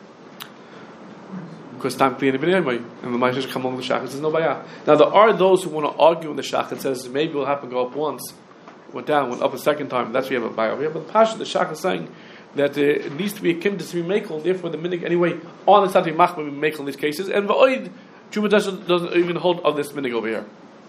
Because time clean and the Maishish come along the Shach and says no bayah. Now there are those who want to argue in the Shach and says maybe it will happen go up once, went down, went up a second time. That's where we have a bayah. We have a passion. The Shach is saying that it needs to be a kim to be mekel. Therefore, the minig anyway on the Sati Machma be mekel in these cases. And va'oid Chuma doesn't even hold of this minig over here.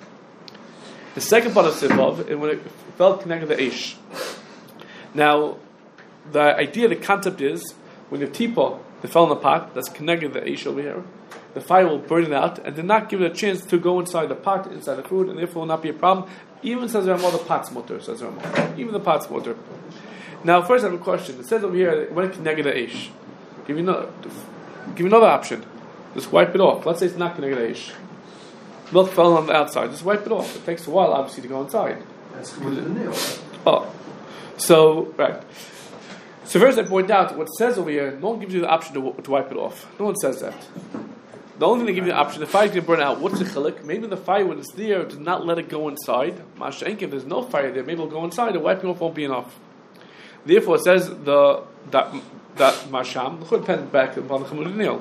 The second part of Sivav, and when it felt connected to the Eish. Now, the idea, the concept is when the tipa that fell in the pot that's connected to the Eish over here, the fire will burn it out and did not give it a chance to go inside the pot, inside the food, and therefore will not be a problem. Even says Ramah, the pot's motor, says Ramah. Even the pot's motor. Now, first I have a question. It says over here when it's connected to Eish. Give you another option. Just wipe it off. Let's say it's not connected to Eish. Milk fell on the outside. Just wipe it off. It takes a while, obviously, to go inside. That's with the nail. Oh. So, right. So first I point out, what it says over here, no one gives you the option to wipe it off. No one says that. The only thing they give you the option, the fire's going to burn out. What's the chilik? Maybe the fire, when it's there, does not let it go inside. Masha'enk, if there's no fire there, maybe it'll go inside, and wiping off won't be enough. Therefore, it says that masham, the chud depends back upon the chumud.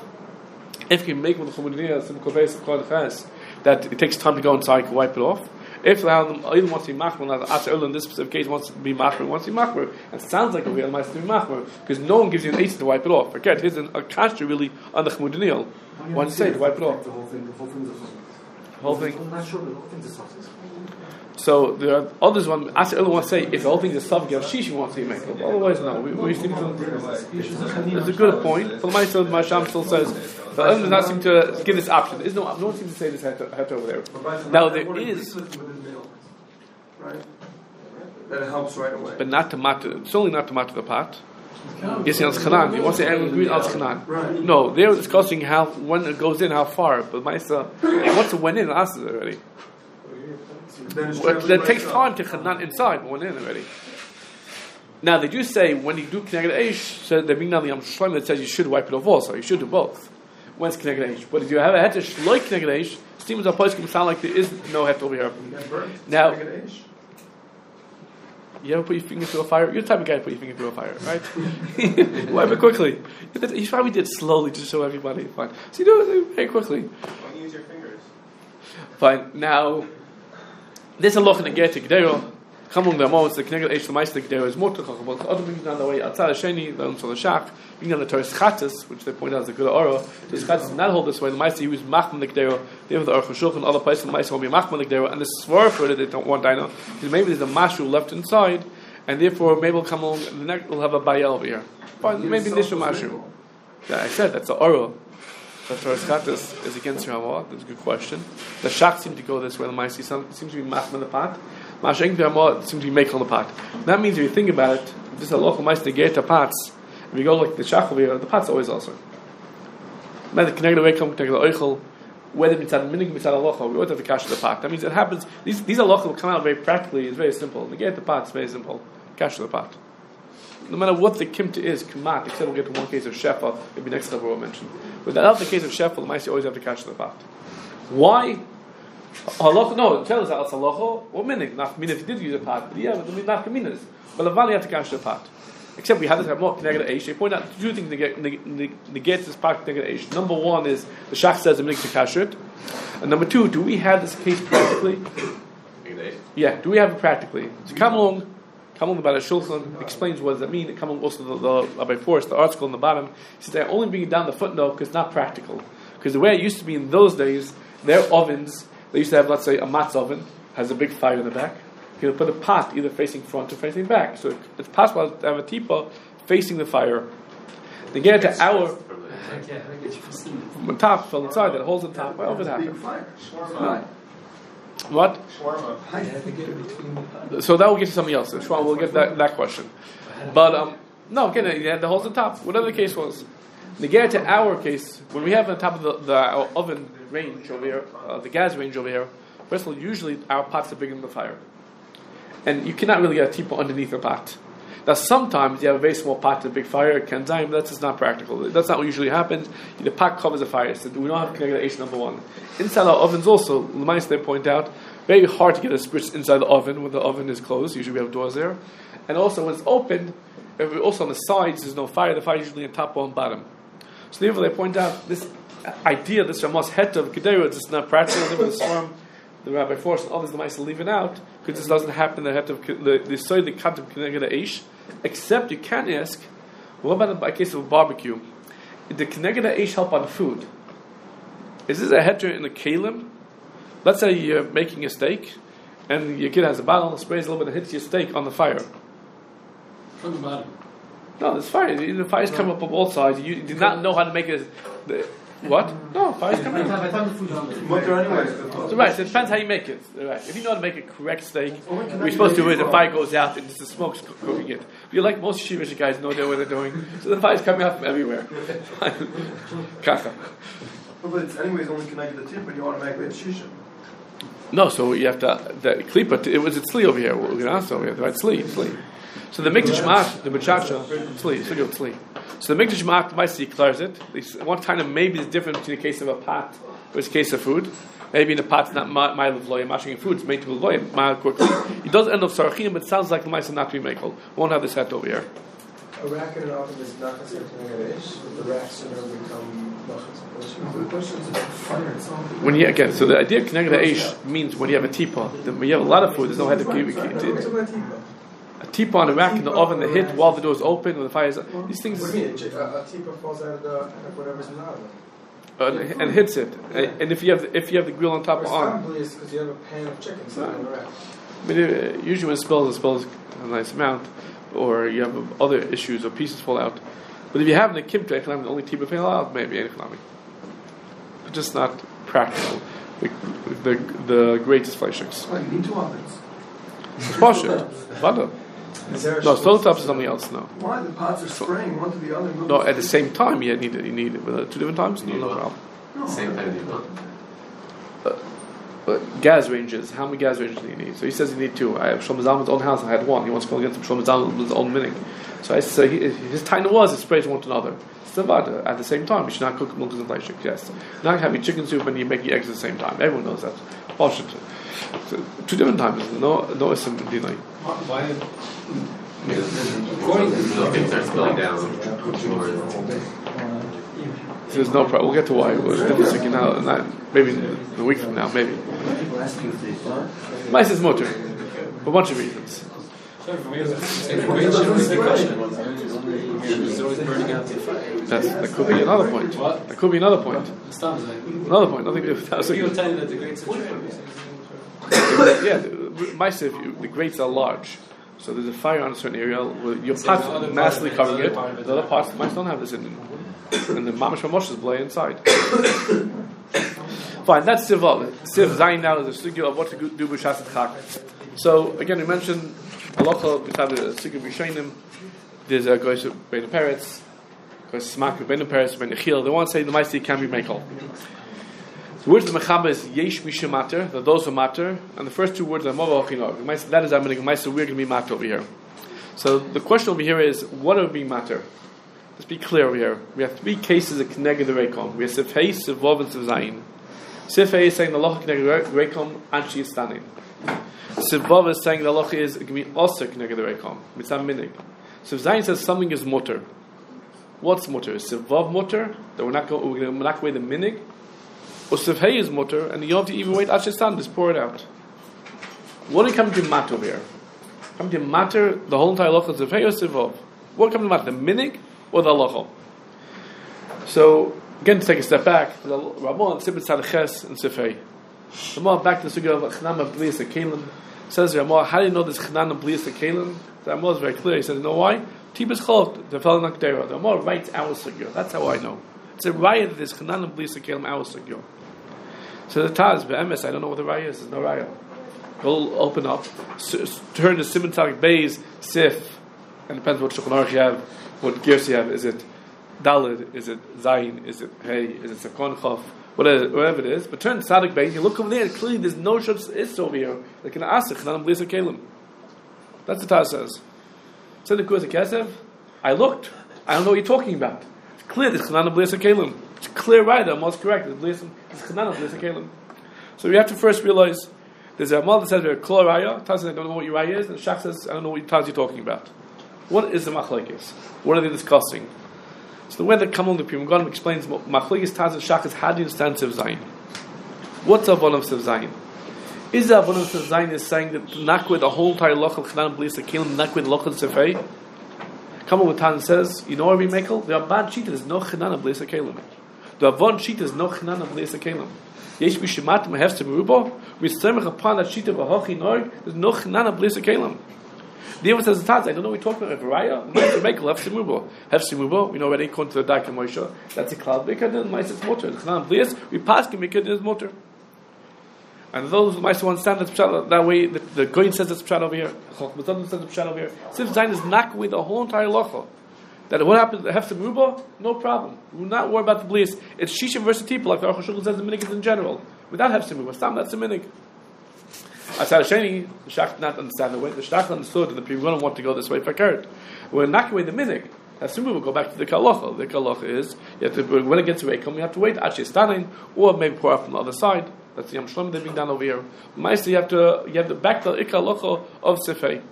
If you can make with the chumud that it takes time to go inside, you can wipe it off. If the Eilim wants to be machmer, in this specific case wants to be machmer, and it sounds like a real mice to be machmer, because no one gives you an eitzah to wipe it off. Again, here's a kasha really on the chumud. One say to wipe it off. The whole thing. The whole thing. I'm not sure, but the whole thing's a substance. So there are others. One Eilim wants to say if the whole thing is subject of Shishi wants to be make. Otherwise, no. We seem to. It's a good point. For the Ma'aseh, Masham still says. The Eilim does not seem to give this option. There's no one seems to say this hat over there. Now there is. Right? That helps right away. But not to matter. It's only not to matter the pot. Yes, he wants Chanan. He wants to agree on Chanan. Right. No, they're discussing how when it goes in, how far. But Ma'aseh, once it went in, that's it already. That takes time to Chanan inside, but went in already. Now they do say when you do connected Eish, so there being now the Yom Shloim that says you should wipe it off also. You should do both. When it's connected Eish, but if you have a heter shloik connected Eish, steamers are can sound like there is no heter over here. Now, you ever put your finger through a fire? You're the type of guy to put your finger through a fire, right? Wipe it quickly. You probably did it slowly just to show everybody. Fine. So you do it very quickly. Don't use your fingers. Fine. Now, this halacha in the Ger Tigdero. Come along the moments the connected Eish the Meister Tigdero is more technical. But the other brings down the way outside of Sheni, the Umsal Shach, bring down the Torah Chatzis, which they point out as a good aura. The Chatzis does not hold this way. The Meister used Machman Tigdero. They have the Aruch HaShulchan and other places. The Meister will be Machman Tigdero, and the svar for it they don't want Dino because maybe there's a mashu left inside, and therefore maybe we'll come along. The next will have a bayel over here. But maybe this mashu. Yeah, I said that's the aura. The Torah Chatzis is against Ramah. That's a good question. The Shach seem to go this way. The Meister seems to be Machman the pot. Masha'enk Ramah seems to be making on the pot. That means if you think about it, if this is a local Meister Geta pots, if you go like the Shach over here, the pot's always also. Whether connected away come connected oichel, whether mitzad minig mitzad halacha, we always have to cash the pot. That means it happens. These halacha will come out very practically. It's very simple. Negate the pot is very simple. Cash the pot. No matter what the kimta is, kamat, except we'll get to one case of shefa, maybe next level we'll mention. But that other case of shefa, the mice always have to cash the pot. Why? Halacha, no, tell us that it's halacha or minig. Not minig if you did use a pot, but yeah, but not kaminas. But the valley have to cash the pot. Except we have to have more connected aish. They point out two things negate this part connected aish. Number one is the shach says the minig to cash it, and number two, do we have this case practically? Yeah, do we have it practically? So come along about a shulchan explains what does that mean. Come along also the Rabbi Forrest, the article on the bottom. He says they're only bringing down the footnote because it's not practical. Because the way it used to be in those days, their ovens, they used to have, let's say, a matz oven has a big fire in the back. You can put a pot either facing front or facing back. So it's possible to have a tipa facing the fire. To get to our from the top, from the side that holds the top. Well, what happened? What? So that will get to something else. So we'll get that question. But no, again, the holds the top. Whatever the case was. To get to our case, when we have on top of the oven range over here, the gas range over here, first of all, usually our pots are bigger than the fire. And you cannot really get a tipa underneath the pot. Now, sometimes you have a very small pot to a big fire, kenzayim, that's just not practical. That's not what usually happens. The pot covers the fire, so we don't have connected aish number one. Inside our ovens also, Lemais they point out, very hard to get a spritz inside the oven when the oven is closed. Usually we have doors there. And also when it's open, also on the sides there's no fire, the fire is usually on top or on bottom. So therefore they point out this idea, this Ramos Het of Kedera, is just not practical. The storm, the Rabbi Force and others, the mice leave it out because this doesn't happen. The soy the content connected to aish, except you can ask, what about a case of a barbecue? Did the connected to aish help on food? Is this a heter in the kalim? Let's say you're making a steak, and your kid has a bottle, sprays a little bit, and hits your steak on the fire. From the bottom. No, there's fire. The fire's coming up all sides. You do not know how to make it. What? No, fire's coming up. So right, so it depends how you make it. Right. If you know how to make a correct steak, we're supposed to do it. The fire goes out and just the smoke's cooking it. You're like most Shivish guys know what they're doing. So the fire's coming out from everywhere. Kacha. But it's anyways only connected to the tip, but you automatically have shisha. No, so you have to the klipa. It was tzli over here. We're going to answer. We have to write tzli. So the mikdash mat, the machacha, tzli. So the mikdash mat, might see declares it. One kind of maybe is different between the case of a pot versus the case of food. Maybe in a pot it's not mile of loyim, mashing food. It's made to be loyim, mile quickly. It does end up sarachim, but it sounds like the mice are not to be makel. Won't have this hat over here. A rack in an oven is not considered to make an ish. The racks sooner become the question is about fire itself. When you again, so the idea of connected to ish means when you have a tipa, when you have a lot of food, there's no head to keep it. A tipa on a rack in the oven that hit while the door is open, when the fire is. These things. What do you mean? A tipa falls out of whatever's in the oven. And hits it, and if you have the grill on top on. Probably is because you have a pan of chicken sitting on the rack. But usually when it spills a nice amount, or you have other issues or pieces fall out. But if you have the kimta, the only tipa fall out, maybe economic, but just not practical. The greatest fleishiks. Like, you need two ovens. Wash it. Butter. No, stovetop is something else. No. Why? The pots are spraying one to the other. No, at the same time you need it. Two different times. No problem. Same time you want. But gas ranges, how many gas ranges do you need? So he says you need two. I have Shlomo Zalman's own house, I had one. He wants to go against Shlomo Zalman's own minig. So I say his time was it sprays one to another. Still at the same time. You should not cook milk and fleishik, yes. Not having chicken soup and you make your eggs at the same time. Everyone knows that. So, two different times. No ism dinai. Why? According to things start spilling down. There's no problem. We'll get to why. We'll definitely now. Maybe a week from now. Maybe. Mice is motor for a bunch of reasons. That could be another point. What? That could be another point. Another point. Nothing to do with that. You were telling that the greats are true. Yeah, mice. The grates are large. So there's a fire on a certain area. Your pot's massively covering it. The other parts, mice don't have this in them. And the mamash mamoshes blow inside. Fine, that's Siv. Siv Zayin now is a sugya of what to do with Shas Chak. So again, we mentioned halacha. We have the sugya b'sheinim. There's a goyis bein parrots, because Smak, Rebbeinu Peres, Rebbeinu Echil, they want to say the Maisi can be Mekel. The words of the Mechaba is Yesh Misha Mater, that those are Mater, and the first two words are Mova Ochinor. That is Amenik Maisa, we're going to be Mater over here. So the question over here is, what are we being Mater? Let's be clear over here. We have three cases of Kneged the Reikom. We have Sifhei, Sivov, and Sivzayin. Sifhei is saying the Loch Kneged the Reikom, and she is standing. Sivov is saying the Loch is, it can be also Kneged the Reikom. Mitzvah Minig. Sivzayin says something is Mutter. What's Mutter? Sivov Mutter, that we're not going to knock away the Minig. Or Sifhei is Mutter, and you have to even wait Asher Stand, just pour it out. What are you coming to Matter over here? Coming to Matter, the whole entire Loch is Sifhei or Sivov? What comes to Matter? The Minig or the Halacha? So, again, to take a step back, the Ramon, Sibit Sadaches, and Sifhei. Ramon, back to the Sugya of Chanam of Blias Kelim, says Ramon, how do you know this Chanam of Blias Kelim? The Ramon is very clear. He says, you know why? Tibas Cholot, the fellow Nakdera. The Ramon writes our Sugya. That's how I know. It's a raya that this Chanam of Blias Kelim, our Sugya. So the Taz, Be'emes, I don't know what the raya is. There's no raya. Go open up, turn to Simon Tzadik Beis, Sif, and it depends what Shulchan Aruch you have, what gears you have. Is it Dalid? Is it Zayin? Is it Hey? Is it Sakon Chof? Whatever it is. But turn to Tzadik Beis, you look over there, clearly there's no Shutz Is over here. They can ask Chanam Blis Kelim. That's what Taz says. So the Kuz Kesev, I looked, I don't know what you're talking about. It's clear this Chanam Blis Kelim. It's clear right, I'm most correct. It's Chanam Blis Kelim. So we have to first realize there's a Amal that says we're Klo Raya. Taz says I don't know what your Raya is, and Shach says I don't know what Taz you're talking about. What is the Machlekes? What are they discussing? So the way that Kamal the Prim Ganim explains Machlekes Taz and Shach is how do you understand Siv Zayin? What's Avon of Siv Zayin? Is the Avon of Siv Zayin is saying that Nakwe the whole entire Loch of Chanam Blis Kelim Nakwe the Loch of Sifhei? Kamal with Taz says, you know what we make? There are bad cheetahs, there's no Chanam Blis Kelim. The Avon cheetahs, no Chanam Blis Kelim. Yesh Bishimat Mahefse Merubo. We stomach upon that sheet of a hochi noig. There's no chnana blis kelim. The Yom says Taz. I don't know what we're talking about. Varaya. Ma'aser Mekel Hefse Merubo. Hefse Merubo. We know already according to the Daik and Moshe. That's a cloud bikad and Ma'aser Motor. The chnana blis. We pass him bikad is motor. And those Ma'aser understand that way. The Goyin says it's pshat over here. Chok Mazadim says it's pshat over here. Sif Zayin is knock with the whole entire locha. That what happens to Hefse Merubo? No problem. We're not worried about the blis. It's Shishim versus Tipa, like the Aruch HaShulchan says the minig in general. Without Hefse Merubo, that's the minig. Asar Sheni, the Shach did not understand the way. The Shach understood that the people don't want to go this way for Kurt. We're knocking away the minig. Hefse Merubo, go back to the Kalacha. The Kalacha is, you have to, when it gets to Reikom, you have to wait, actually standing, or maybe pour out from the other side. That's the Yom Shlom they're being done over here. Ma'aseh, you have to back the Ikalacha of Sifhei.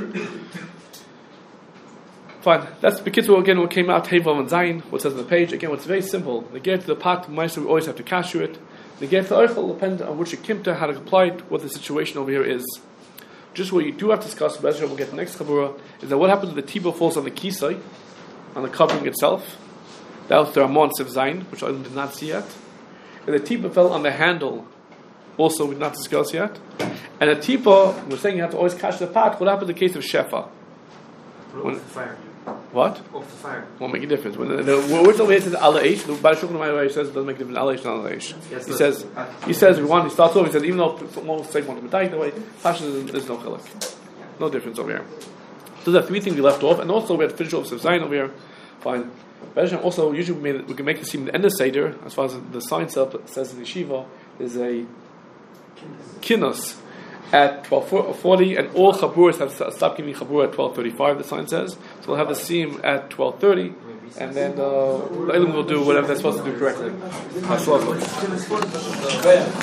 Fine. That's Bekitzu again what came out Hevav and Zayin, what says on the page. Again, what's very simple. The get to the pot, Ma'aseh, we always have to kasher it. The get to the Eichel depends on which Kimta, how to apply it, what the situation over here is. Just what you do have to discuss, we'll get the next Chabura, is that what happens if the Tiba falls on the Kisai, on the covering itself. That was the Ramon Siv Zayin, which I did not see yet. And the Tiba fell on the handle, also we did not discuss yet. And the Tiba, we're saying you have to always kasher the pot. What happens in the case of Shefa? When, fire. What? Off the fire. Won't make a difference. When the words over here says Allah Eish, the Baal Shulchan says it doesn't make a difference. Allah Eish, not Allah Eish. He says he starts over. He says even though one will say one to die the way, Pasha there's no chilek, no difference over here. So there are three things we left off, and also we had to finish off Siv Zayin over here. Fine. Also, usually we can make this even the end of Seder, as far as the sign says in the Yeshiva, there's a Kinnos at 12:40, and all chaburas have stopped giving chabur at 12:35. The sign says, so we'll have the siyum at 12:30, and then the Elim will do whatever they're supposed to do correctly.